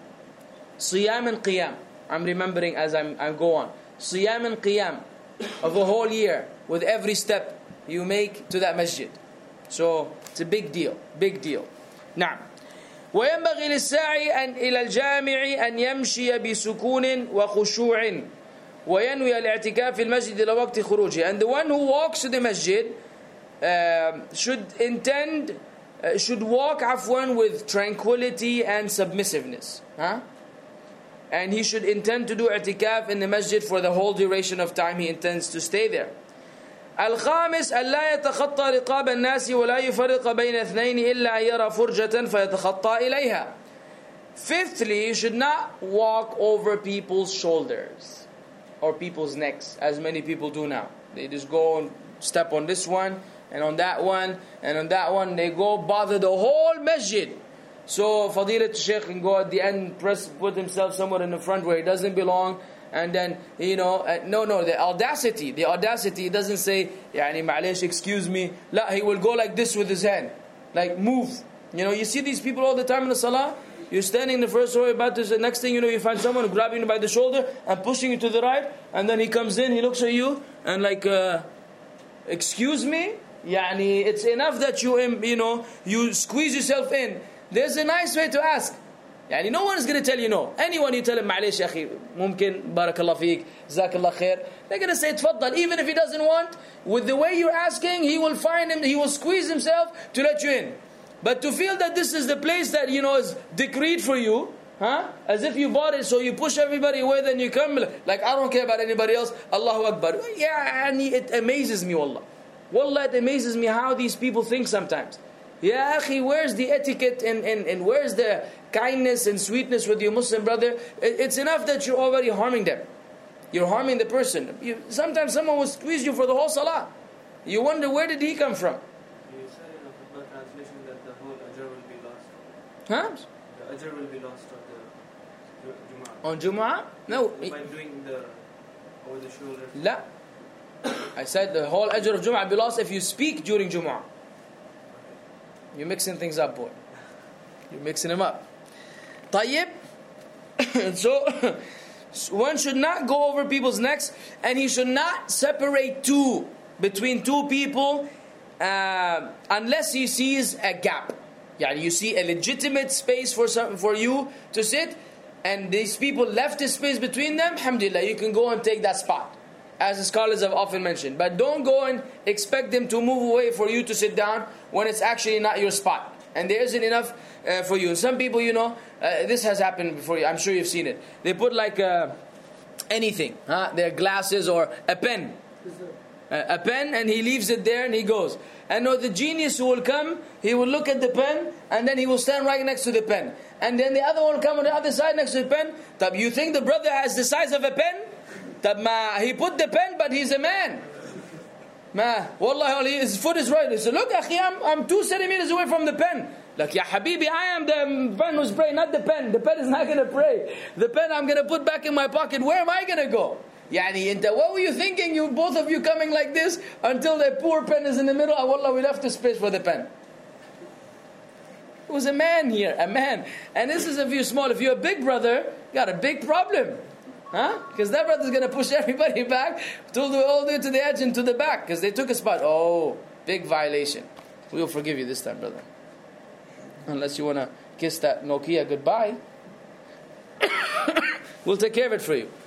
Siyam and qiyam. I'm remembering as I'm, I go on. Siyam and qiyam of a whole year, with every step you make to that masjid. So it's a big deal, big deal. نعم. وينبغي للساعي أن إلى الجامع أن يمشي بسكون وخشوع وينوي الاعتكاف في المسجد إلى وقت خروجه. And the one who walks to the masjid uh, should intend, uh, should walk عفوا with tranquility and submissiveness. Huh? And he should intend to do i'tikaf in the masjid for the whole duration of time he intends to stay there. الخامس ألا يتخطى رقاب الناس ولا يفرق بين اثنين إلا أن يرى فرجة فيتخطى إليها. Fifthly, you should not walk over people's shoulders or people's necks, as many people do now. They just go and step on this one and on that one and on that one. They go bother the whole masjid. So Fadilat Shaykh can go at the end, press, put himself somewhere in the front where he doesn't belong. And then, you know, uh, no, no, the audacity, the audacity, it doesn't say, يعني معلش, excuse me. La, he will go like this with his hand. Like, move. You know, you see these people all the time in the salah. You're standing in the first row, about to, the next thing you know, you find someone grabbing you by the shoulder and pushing you to the right. And then he comes in, he looks at you, and like, uh, excuse me? Yani, it's enough that you, you know, you squeeze yourself in. There's a nice way to ask. يعني no one is going to tell you no. Anyone you tell him معلش يا أخي ممكن بارك الله فيك جزاك الله خير, they're going to say تفضل. Even if he doesn't want, with the way you're asking, he will find him, he will squeeze himself to let you in. But to feel that this is the place that, you know, is decreed for you, Huh? As if you bought it, so you push everybody away, then you come like, I don't care about anybody else. Allahu Akbar. Yeah, and it amazes me, wallah. Wallah, it amazes me how these people think sometimes. Ya akhi, where's the etiquette and, and, and where's the kindness and sweetness with your Muslim brother? It's enough that you're already harming them. You're harming the person. You, sometimes someone will squeeze you for the whole salah. You wonder, where did he come from? You said in the Qur'an translation that the whole ajr will be lost. Huh? The ajr will be lost on the Jumu'ah. On Jumu'ah? No. By doing the over the shoulder. La. I said the whole ajr of Jumu'ah will be lost if you speak during Jumu'ah. You're mixing things up, boy. You're mixing them up. Tayyib. So, one should not go over people's necks, and he should not separate two, between two people, uh, unless he sees a gap. Yeah, you see a legitimate space for some, for you to sit, and these people left a space between them, alhamdulillah, you can go and take that spot, as the scholars have often mentioned. But don't go and expect them to move away for you to sit down when it's actually not your spot, and there isn't enough uh, for you. Some people, you know, uh, this has happened before. I'm sure you've seen it. They put like uh, anything, huh? Their glasses or a pen, uh, a pen, and he leaves it there and he goes. And no, the genius who will come, he will look at the pen and then he will stand right next to the pen, and then the other one will come on the other side next to the pen. Tab, you think the brother has the size of a pen? Tab, ma, he put the pen, but he's a man. Ma, wallahi, his foot is right. He said, look, akhi, I'm, I'm two centimeters away from the pen. Like, ya habibi, I am the pen who's praying, not the pen. The pen is not going to pray. The pen I'm going to put back in my pocket. Where am I going to go? Yani, what were you thinking, you both of you coming like this, until the poor pen is in the middle? Oh, wallah, we left the space for the pen. It was a man here, a man. And this is if you're small. If you're a big brother, you got a big problem. Huh? Because that brother's going to push everybody back till the, all the way to the edge and to the back, because they took a spot. Oh, big violation. We will forgive you this time, brother. Unless you want to kiss that Nokia goodbye. We'll take care of it for you.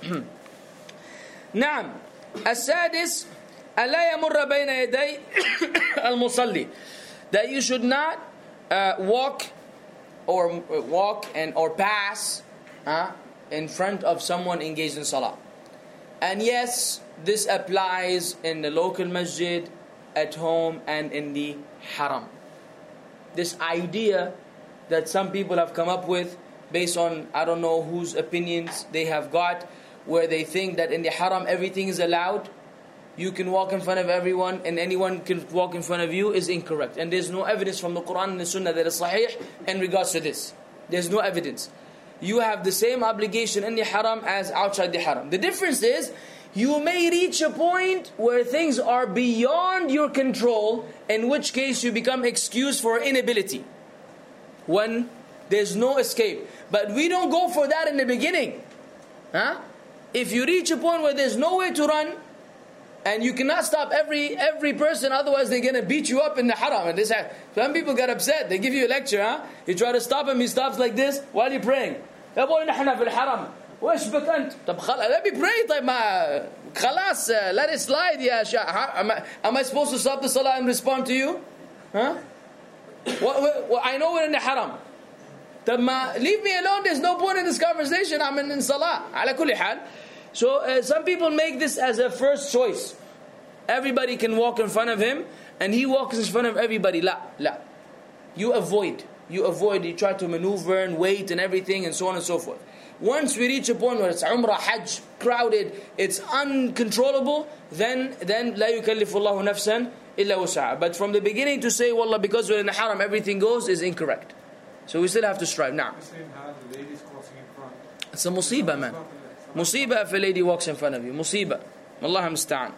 نعم. السادس ألا يمر بين يدي المصلي. That you should not uh, walk or uh, walk and or pass uh, in front of someone engaged in salah. And yes, this applies in the local masjid, at home, and in the haram. This idea that some people have come up with based on, I don't know whose opinions they have got, where they think that in the haram everything is allowed, you can walk in front of everyone and anyone can walk in front of you, is incorrect. And there's no evidence from the Quran and the Sunnah that is sahih in regards to this. There's no evidence. You have the same obligation in the haram as outside the haram. The difference is, you may reach a point where things are beyond your control, in which case you become excused for inability, when there's no escape. But we don't go for that in the beginning. Huh? If you reach a point where there's no way to run, and you cannot stop every every person, otherwise they're going to beat you up in the haram. And this, some people get upset. They give you a lecture. Huh? You try to stop him, he stops like this while you're praying. يا boy, نحن في الحرم. وإيش بك أنت؟ طب خلاص, let me pray. طيب ما خلاص, let it slide. يا شا. Am I, am I supposed to stop the salah and respond to you? Huh? What, what, what, I know we're in the haram. طب ما, leave me alone. There's no point in this conversation. I'm in, in salah. على كل حال. So uh, some people make this as a first choice. Everybody can walk in front of him, and he walks in front of everybody. La, la. You avoid. You avoid. You try to maneuver and wait and everything, and so on and so forth. Once we reach a point where it's Umrah, Hajj, crowded, it's uncontrollable, then then لا يكلف الله نفسا إلا وسعها. But from the beginning to say, wallah, because we're in the haram, everything goes, is incorrect. So we still have to strive. Now, it's a musibah, man. Musibah if a lady walks in front of you. Musibah. Allah musta'an.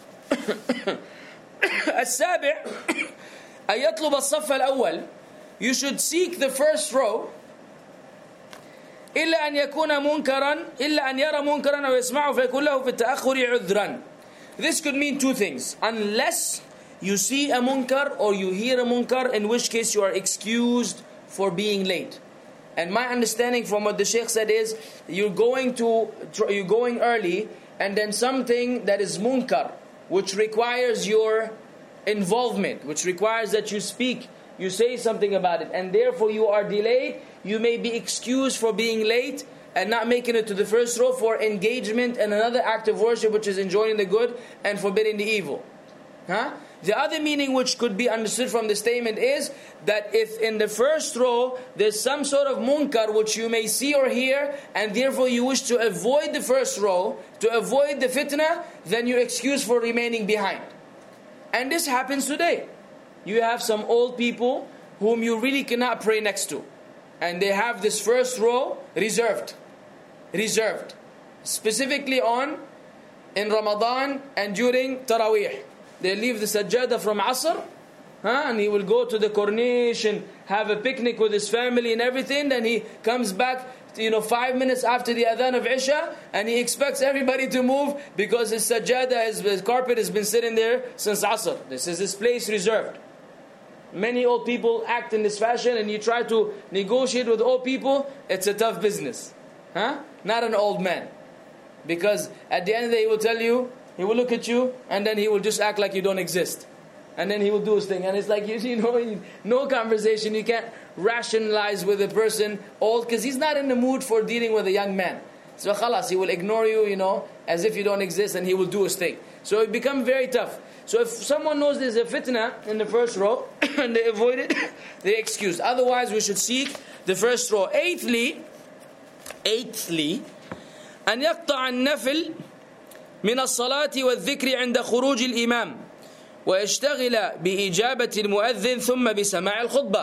السابع أن يطلب الصف الأول. You should seek the first row. إلا أن يكون منكرا إلا أن يرى منكرا أو يسمعه فيكون له في التأخر عذرا. This could mean two things. Unless you see a munkar or you hear a munkar, in which case you are excused for being late. And my understanding from what the Shaykh said is, you're going to you're going early, and then something that is munkar, which requires your involvement, which requires that you speak, you say something about it, and therefore you are delayed. you may be excused for being late and not making it to the first row for engagement in another act of worship, which is enjoying the good and forbidding the evil. Huh? The other meaning which could be understood from the statement is that if in the first row there's some sort of munkar which you may see or hear, and therefore you wish to avoid the first row, to avoid the fitna, then you're excused for remaining behind. And this happens today. You have some old people whom you really cannot pray next to, and they have this first row reserved. Reserved. Specifically on, in Ramadan and during Taraweeh. They leave the sajjada from Asr, huh? And he will go to the Corniche and have a picnic with his family and everything. Then he comes back, you know, five minutes after the adhan of Isha, and he expects everybody to move because his sajjada, his, his carpet has been sitting there since Asr. This is his place reserved. Many old people act in this fashion, and you try to negotiate with old people, it's a tough business. Huh? Not an old man. Because at the end of the day, he will tell you, he will look at you, and then he will just act like you don't exist. And then he will do his thing. And it's like, you, you know, no conversation. You can't rationalize with a person old, because he's not in the mood for dealing with a young man. So khalas, he will ignore you, you know, as if you don't exist, and he will do his thing. So it becomes very tough. So if someone knows there's a fitna in the first row, and they avoid it, they're excused. Otherwise, we should seek the first row. Eighthly, eighthly, أن يقطع النفل من الصلاة والذكر عند خروج الإمام ويشتغل بإجابة المؤذن ثم بسماع الخطبة.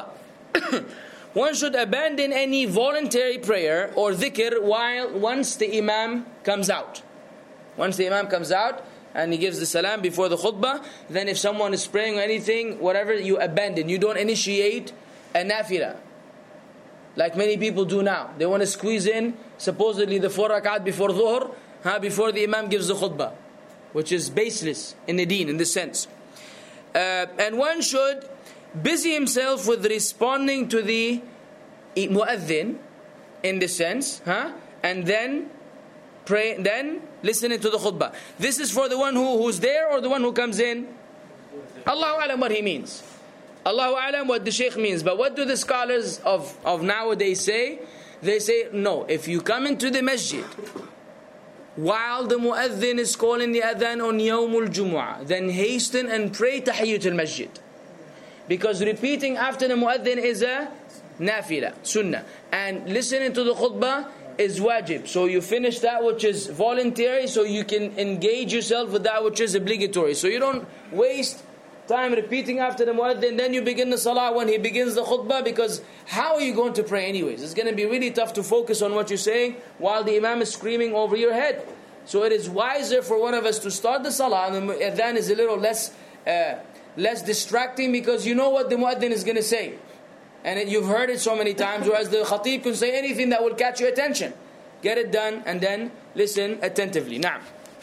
One should abandon any voluntary prayer or dhikr while once the imam comes out. Once the imam comes out and he gives the salam before the khutbah, then if someone is praying or anything, whatever, you abandon. You don't initiate a nafilah, like many people do now. They want to squeeze in supposedly the four rakat before dhuhr, huh, before the imam gives the khutbah, which is baseless in the deen, in this sense. Uh, and one should busy himself with responding to the mu'adhin, in this sense, huh? And then pray, then listening to the khutbah. This is for the one who, who's there or the one who comes in? Allahu alam what he means. Allahu alam what the shaykh means. But what do the scholars of, of nowadays say? They say, no, if you come into the masjid while the mu'adhin is calling the adhan on Yawmul Jumu'ah, then hasten and pray Tahiyyatul Masjid. Because repeating after the mu'adhin is a nafila, sunnah. And listening to the khutbah is wajib. So you finish that which is voluntary, so you can engage yourself with that which is obligatory. So you don't waste time repeating after the mu'adhin, then you begin the salah when he begins the khutbah, because how are you going to pray anyways? It's going to be really tough to focus on what you're saying while the imam is screaming over your head. So it is wiser for one of us to start the salah, and the mu'adhin is a little less uh, less distracting, because you know what the mu'adhin is going to say. And it, you've heard it so many times, whereas the khatib can say anything that will catch your attention. Get it done and then listen attentively. Na'am.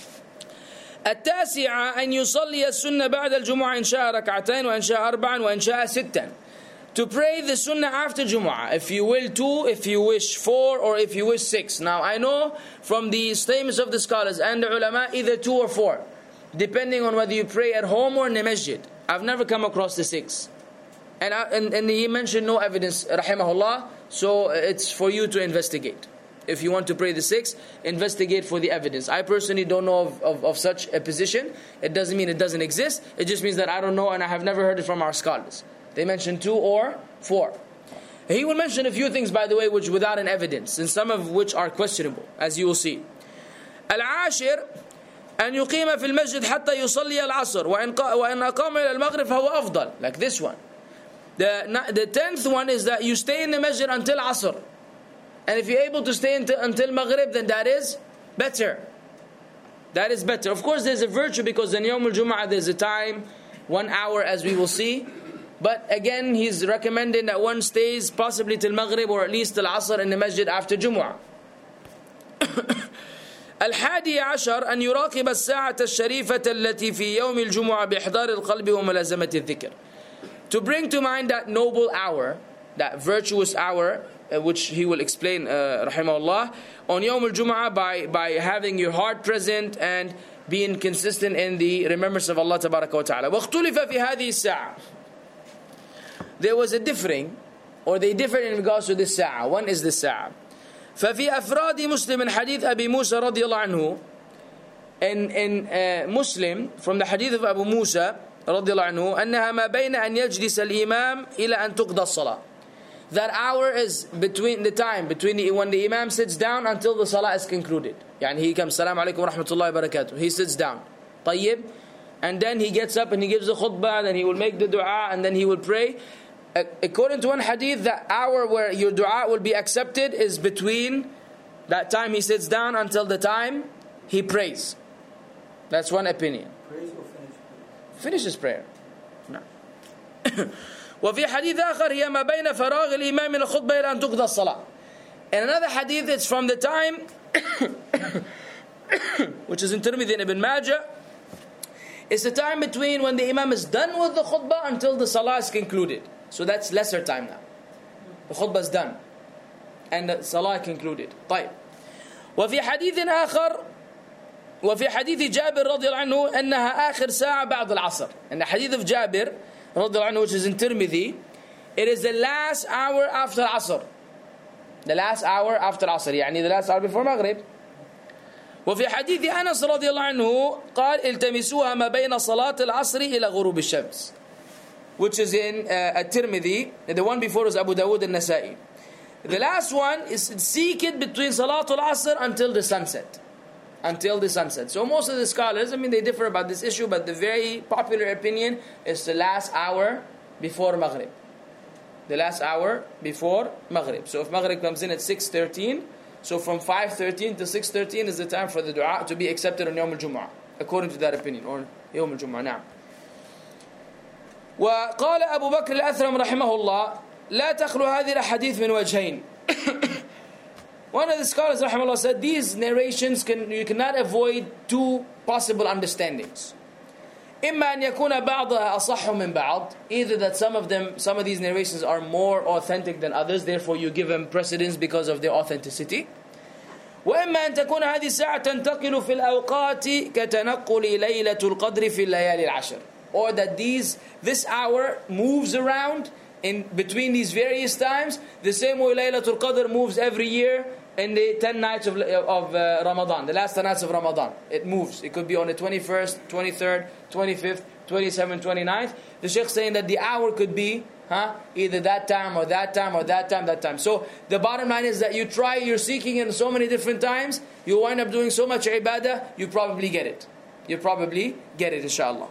التاسعة أن يصلي السنة بعد الجمعة إن شاء ركعتين وإن شاء أربعا وإن شاء ستا. To pray the sunnah after Jumu'ah, if you will two, if you wish four, or if you wish six. Now I know from the statements of the scholars and the ulama, either two or four, depending on whether you pray at home or in the masjid. I've never come across the six. And, I, and, and he mentioned no evidence, rahimahullah, so it's for you to investigate. If you want to pray the six, investigate for the evidence. I personally don't know of, of, of such a position. It doesn't mean it doesn't exist. It just means that I don't know, and I have never heard it from our scholars. They mention two or four. He will mention a few things, by the way, which without an evidence, and some of which are questionable, as you will see. العاشر أن يقيم في المسجد حتى يصلي العصر وإن أقام إلى المغرب فهو أفضل. Like this one. The, the tenth one is that you stay in the masjid until Asr. And if you're able to stay until, until Maghrib, then that is better. That is better. Of course, there's a virtue, because in Yawm al-Jumu'ah there's a time, one hour, as we will see. But again, he's recommending that one stays possibly till Maghrib, or at least till Asr in the masjid after Jumu'ah. الحادي عشر أن يراقب الساعة الشريفة التي في يوم الجمعة بإحضار القلب وملازمة الذكر. To bring to mind that noble hour, that virtuous hour, uh, which he will explain, uh, rahimahullah, on Yawm al-Jumu'ah by, by having your heart present and being consistent in the remembrance of Allah tabaraka wa ta'ala. وَاخْتُلِفَ فِي هَذِهِ السَّاعَةِ. There was a differing or they differ in regards to this sa'a. One is this sa'a. ففي أفراد مسلم حديث أبي موسى رضي الله عنه. In, in uh, Muslim, from the hadith of Abu Musa رضي الله عنه, أنها ما بين أن يجلس الإمام إلى أن تقضى الصلاة. That hour is between the time between the, when the Imam sits down until the Salah is concluded. يعني he comes, Assalamu alaikum wa rahmatullahi wa barakatuh. He sits down. طيب. And then he gets up and he gives the khutbah, and then he will make the dua, and then he will pray. According to one hadith, the hour where your dua will be accepted is between that time he sits down until the time he prays. That's one opinion. Praise or finish? Finish his prayer. No. وفي حديث آخر هي ما بين فراغ الإمام من الخطبة إلى أن تقضى الصلاة. And another hadith, it's from the time which is in Tirmidhi and Ibn Majah. It's the time between when the Imam is done with the khutbah until the Salah is concluded. So that's lesser time now. The khutbah is done and the Salah concluded. طيب. وفي حديث آخر وفي حديث جابر رضي الله عنه أنها آخر ساعة بعد العصر. And the hadith of Jabir رضي الله عنه, which is in Tirmidhi, it is the last hour after Asr. The last hour after Asr, يعني the last hour before Maghrib. وفي حديث أنس رضي الله عنه قال التمسوها ما بين صلاة العصر إلى غروب الشمس, which is in uh, At-Tirmidhi. The one before is Abu Dawud and Nasa'i. The last one is seek it between Salatul Asr until the sunset. Until the sunset. So most of the scholars, I mean, they differ about this issue, but the very popular opinion is the last hour before Maghrib. The last hour before Maghrib. So if Maghrib comes in at six thirteen, so from five thirteen to six thirteen is the time for the dua to be accepted on Yawm al-Jumu'ah, according to that opinion, or Yawm al-Jumu'ah. Now, وقال أبو بكر الأثرم رحمه الله لا تخلو هذه الأحاديث من وجهين. One of the scholars rahimahullah said these narrations can you cannot avoid two possible understandings. إما أن يكون بعضها أصح من بعض, either that some of them, some of these narrations are more authentic than others, therefore you give them precedence because of their authenticity. وإما أن تكون هذه الساعة تنتقل في الأوقات كتنقل ليلة القدر في الليالي العشر, or that these this hour moves around in between these various times, the same way Laylatul Qadr moves every year in the ten nights of, of uh, Ramadan, the last ten nights of Ramadan. It moves. It could be on the twenty-first, twenty-third, twenty-fifth, twenty-seventh, twenty-ninth. The Shaykh saying that the hour could be huh, either that time or that time or that time, that time. So the bottom line is that you try, you're seeking in so many different times, you wind up doing so much ibadah, you probably get it. You probably get it, inshallah.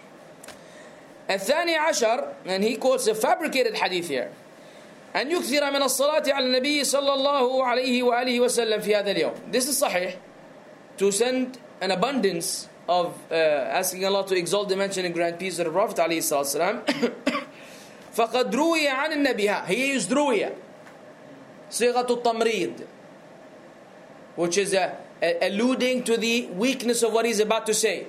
الثاني عشر, and he quotes a fabricated hadith here, أن يكثر من الصلاة على النبي صلى الله عليه وآله وسلم في هذا اليوم. This is sahih, to send an abundance of uh, asking Allah to exalt, dimension and grant peace to the Prophet عليه الصلاة والسلام. فقد روي عن النبي, he used روي صيغة التمريض, which is uh, alluding to the weakness of what he's about to say.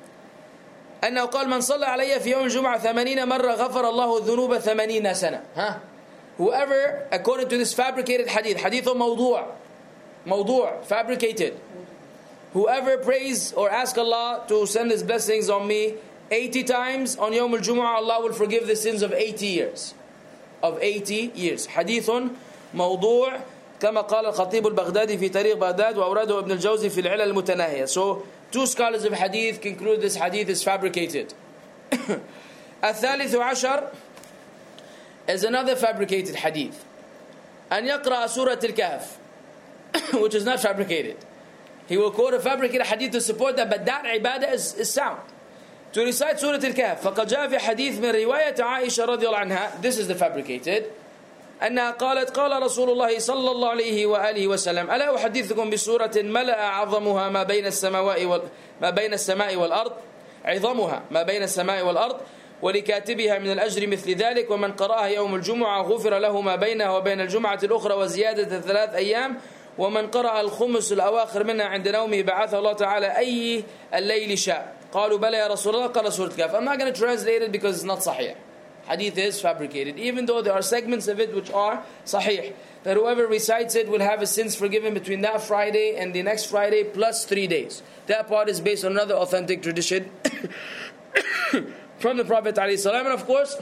أنه قال من صلى علي في يوم الجمعة ثمانين مرة غفر الله الذنوب ثمانين سنة. Huh? Whoever, according to this fabricated hadith, hadith of موضوع, موضوع, fabricated, whoever prays or asks Allah to send His blessings on me eighty times on Yawm al-Jumu'ah, Allah will forgive the sins of eighty years. Of eighty years. حديث موضوع كما قال الخطيب البغدادي في تاريخ بغداد وأورده ابن الجوزي في العلل المتناهية. So two scholars of hadith conclude this hadith is fabricated. الثالث عشر is another fabricated hadith. أن يقرأ سورة الكهف, which is not fabricated. He will quote a fabricated hadith to support that, but that ibadah is, is sound. To recite Surah Al-Kahf, فقد جاء في حديث من رواية عائشة رضي الله عنها, this is the fabricated, أنها قالت قال رسول الله صلى الله عليه وآله وسلم ألا أحدثكم بسورة ملأ عظمها ما بين السماء وال ما بين السماء والأرض عظمها ما بين السماء والأرض ولكاتبها من الأجر مثل ذلك ومن قرأها يوم الجمعة غفر له ما بينها وبين الجمعة الأخرى وزيادة ثلاث أيام ومن قرأ الخمس الأواخر منها عند نومه بعثه الله تعالى أي الليل شاء. قالوا بلى يا رسول الله قال سورة الكهف. I'm not going to translate it because it's not sahih. Hadith is fabricated, even though there are segments of it which are sahih, that whoever recites it will have his sins forgiven between that Friday and the next Friday plus three days. That part is based on another authentic tradition from the Prophet ﷺ. And of course,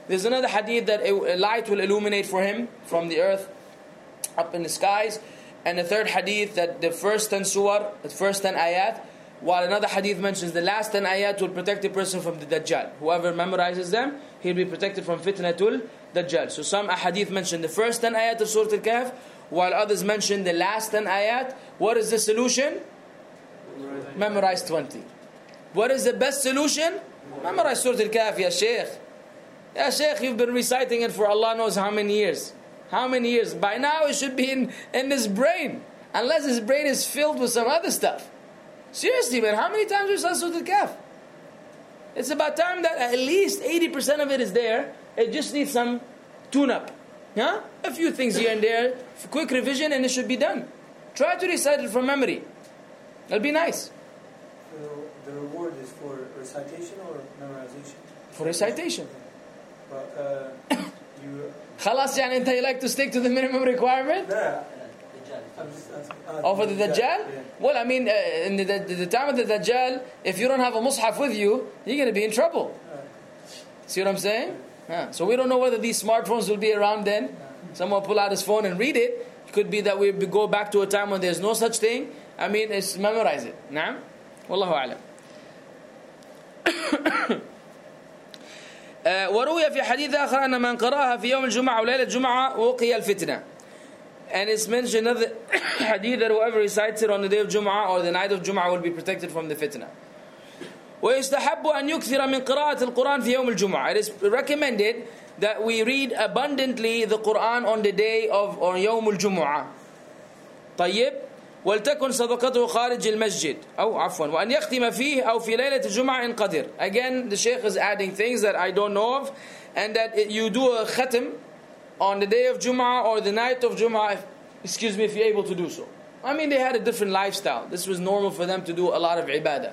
There's another hadith that a light will illuminate for him from the earth up in the skies. And the third hadith that the first ten surah, the first ten ayat, while another hadith mentions the last ten ayat will protect a person from the Dajjal. Whoever memorizes them, he'll be protected from fitnatul Dajjal. So some hadith mention the first ten ayat of Surah Al-Kahf, while others mention the last ten ayat. What is the solution? Memorize twenty. What is the best solution? Memorize Surah Al-Kahf, ya Shaykh. Ya Shaykh, you've been reciting it for Allah knows how many years. How many years? By now it should be in, in his brain. Unless his brain is filled with some other stuff. Seriously, man, how many times have you said Surah Al-Kahf? It's about time that at least eighty percent of it is there. It just needs some tune-up. Huh? A few things here and there. Quick revision and it should be done. Try to recite it from memory. It'll be nice. So the reward is for recitation or memorization? For recitation. But uh, you... Khalas, yani, anta you like to stick to the minimum requirement? No. I'm just asking. Uh, Oh, for the Dajjal? Yeah. Well, I mean, uh, in the, the, the time of the Dajjal, if you don't have a mushaf with you, you're going to be in trouble. See what I'm saying? Yeah. So we don't know whether these smartphones will be around then. Someone pull out his phone and read it. It could be that we go back to a time when there's no such thing. I mean, it's memorize it. Naam? Wallahu a'lam. وروي في حديث آخر أن من قرأها في يوم الجمعة وليلة الجمعة وقي الفتنة. And it's mentioned another hadith that whoever recites it on the day of Jum'ah or the night of Jum'ah will be protected from the fitna. ويستحب أن يكثر من قراءة القرآن في يوم الجمعة. It is recommended that we read abundantly the Quran on the day of or يوم الجمعة. طيب ولتكن صدقته خارج المسجد أو عفوا وأن يختم فيه أو في ليلة الجمعة إن قدر. Again, the Shaykh is adding things that I don't know of, and that you do a khatam on the day of Jum'ah or the night of Jum'ah, excuse me, if you're able to do so. I mean, they had a different lifestyle. This was normal for them to do a lot of ibadah.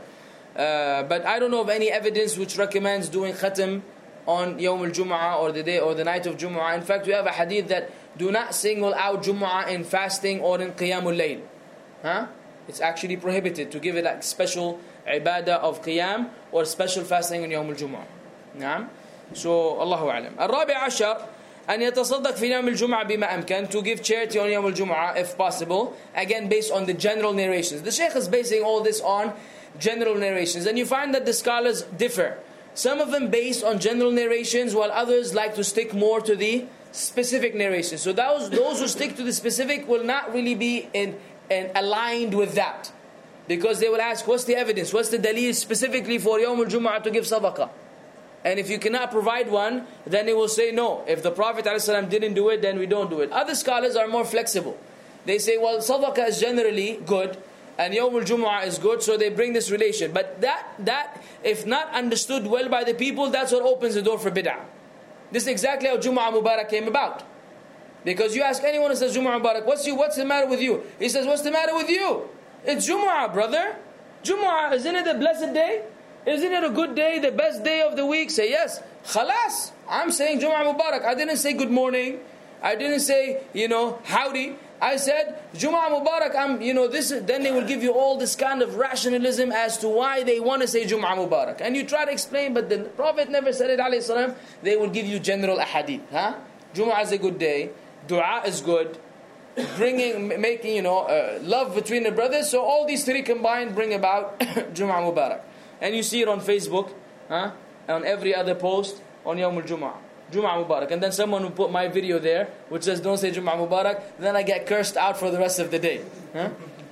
Uh, but I don't know of any evidence which recommends doing khatam on Yawm al-Jum'ah or the day or the night of Jum'ah. In fact, we have a hadith that do not single out Jum'ah in fasting or in Qiyamul Layl. Huh? It's actually prohibited to give it like special ibadah of Qiyam or special fasting on Yawm al-Jum'ah. Naam? So, Allahu A'lam. الرابع عشر أن يتصدق في يوم الجمعة بما أمكن, to give charity on يوم الجمعة if possible, again based on the general narrations. The Shaykh is basing all this on general narrations, and you find that the scholars differ. Some of them based on general narrations, while others like to stick more to the specific narrations. So those those who stick to the specific will not really be in, in aligned with that, because they will ask, what's the evidence? What's the dalil specifically for يوم الجمعة to give sadaqah? And if you cannot provide one, then they will say no. If the Prophet ﷺ didn't do it, then we don't do it. Other scholars are more flexible. They say, well, sadaqah is generally good, and Yawm al-Jumu'ah is good, so they bring this relation. But that, that, if not understood well by the people, that's what opens the door for bid'ah. This is exactly how Jumu'ah Mubarak came about. Because you ask anyone who says Jumu'ah Mubarak, what's, you, what's the matter with you? He says, what's the matter with you? It's Jumu'ah, brother. Jumu'ah, isn't it a blessed day? Isn't it a good day, the best day of the week? Say yes. Khalas. I'm saying Jumu'ah Mubarak. I didn't say good morning. I didn't say, you know, howdy. I said Jumu'ah Mubarak. I'm, you know, this. Then they will give you all this kind of rationalism as to why they want to say Jumu'ah Mubarak. And you try to explain, but the Prophet never said it, alayhi salam. They will give you general ahadith. Huh? Jumu'ah is a good day. Dua is good. Bringing, making, you know, uh, love between the brothers. So all these three combined bring about Jumu'ah Mubarak. And you see it on Facebook, huh? On every other post on Yawm al-Jumu'ah. Jumu'ah Mubarak. And then someone will put my video there, which says, don't say Jumu'ah Mubarak. Then I get cursed out for the rest of the day. Huh?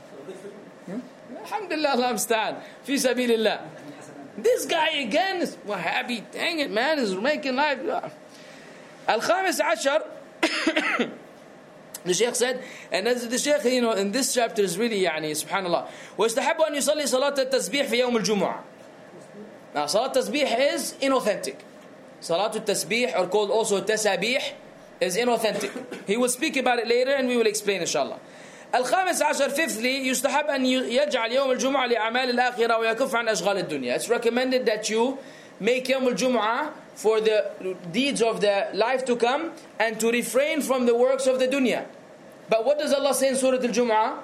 Huh? Alhamdulillah, Allah musta'an. Fi sabilillah. This guy again is Wahhabi. Dang it, man, is making life. Al-Khamis Ashar. The Shaykh said, and as the Shaykh, you know, in this chapter is really, يعني, subhanallah. وَيَسْتَحَبُّ أَنْ يُصَلِّي صَلَاةَ التَّسْبِيحِ فِي يَوْمِ الْجُمُعَةِ. Now, Salat Tasbih is inauthentic. Salatul Tasbih, or called also Tasabih, is inauthentic. He will speak about it later and we will explain inshallah. الخامس عشر, fifthly, يستحب أن يجعل يوم الجمعة لأعمال الآخرة ويكف عن أشغال الدنيا. It's recommended that you make يوم الجمعة for the deeds of the life to come and to refrain from the works of the dunya. But what does Allah say in Surah Al-Jumu'ah?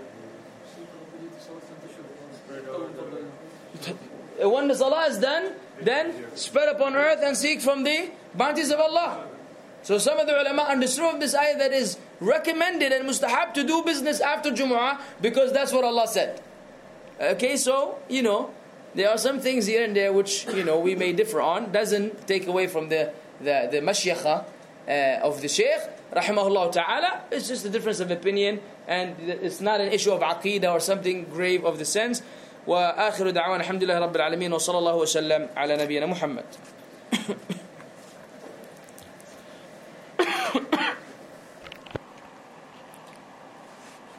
When the salah is done, then spread upon earth and seek from the bounties of Allah. So some of the ulama understood from this ayah that is recommended and mustahab to do business after Jumu'ah because that's what Allah said. Okay, so, you know, there are some things here and there which, you know, we may differ on. Doesn't take away from the, the, the mashyakha uh, of the Shaykh, rahimahullah ta'ala. It's just a difference of opinion and it's not an issue of aqeedah or something grave of the sense. وآخر دعوانا الحمد لله رب العالمين وصلى الله وسلم على نبينا محمد.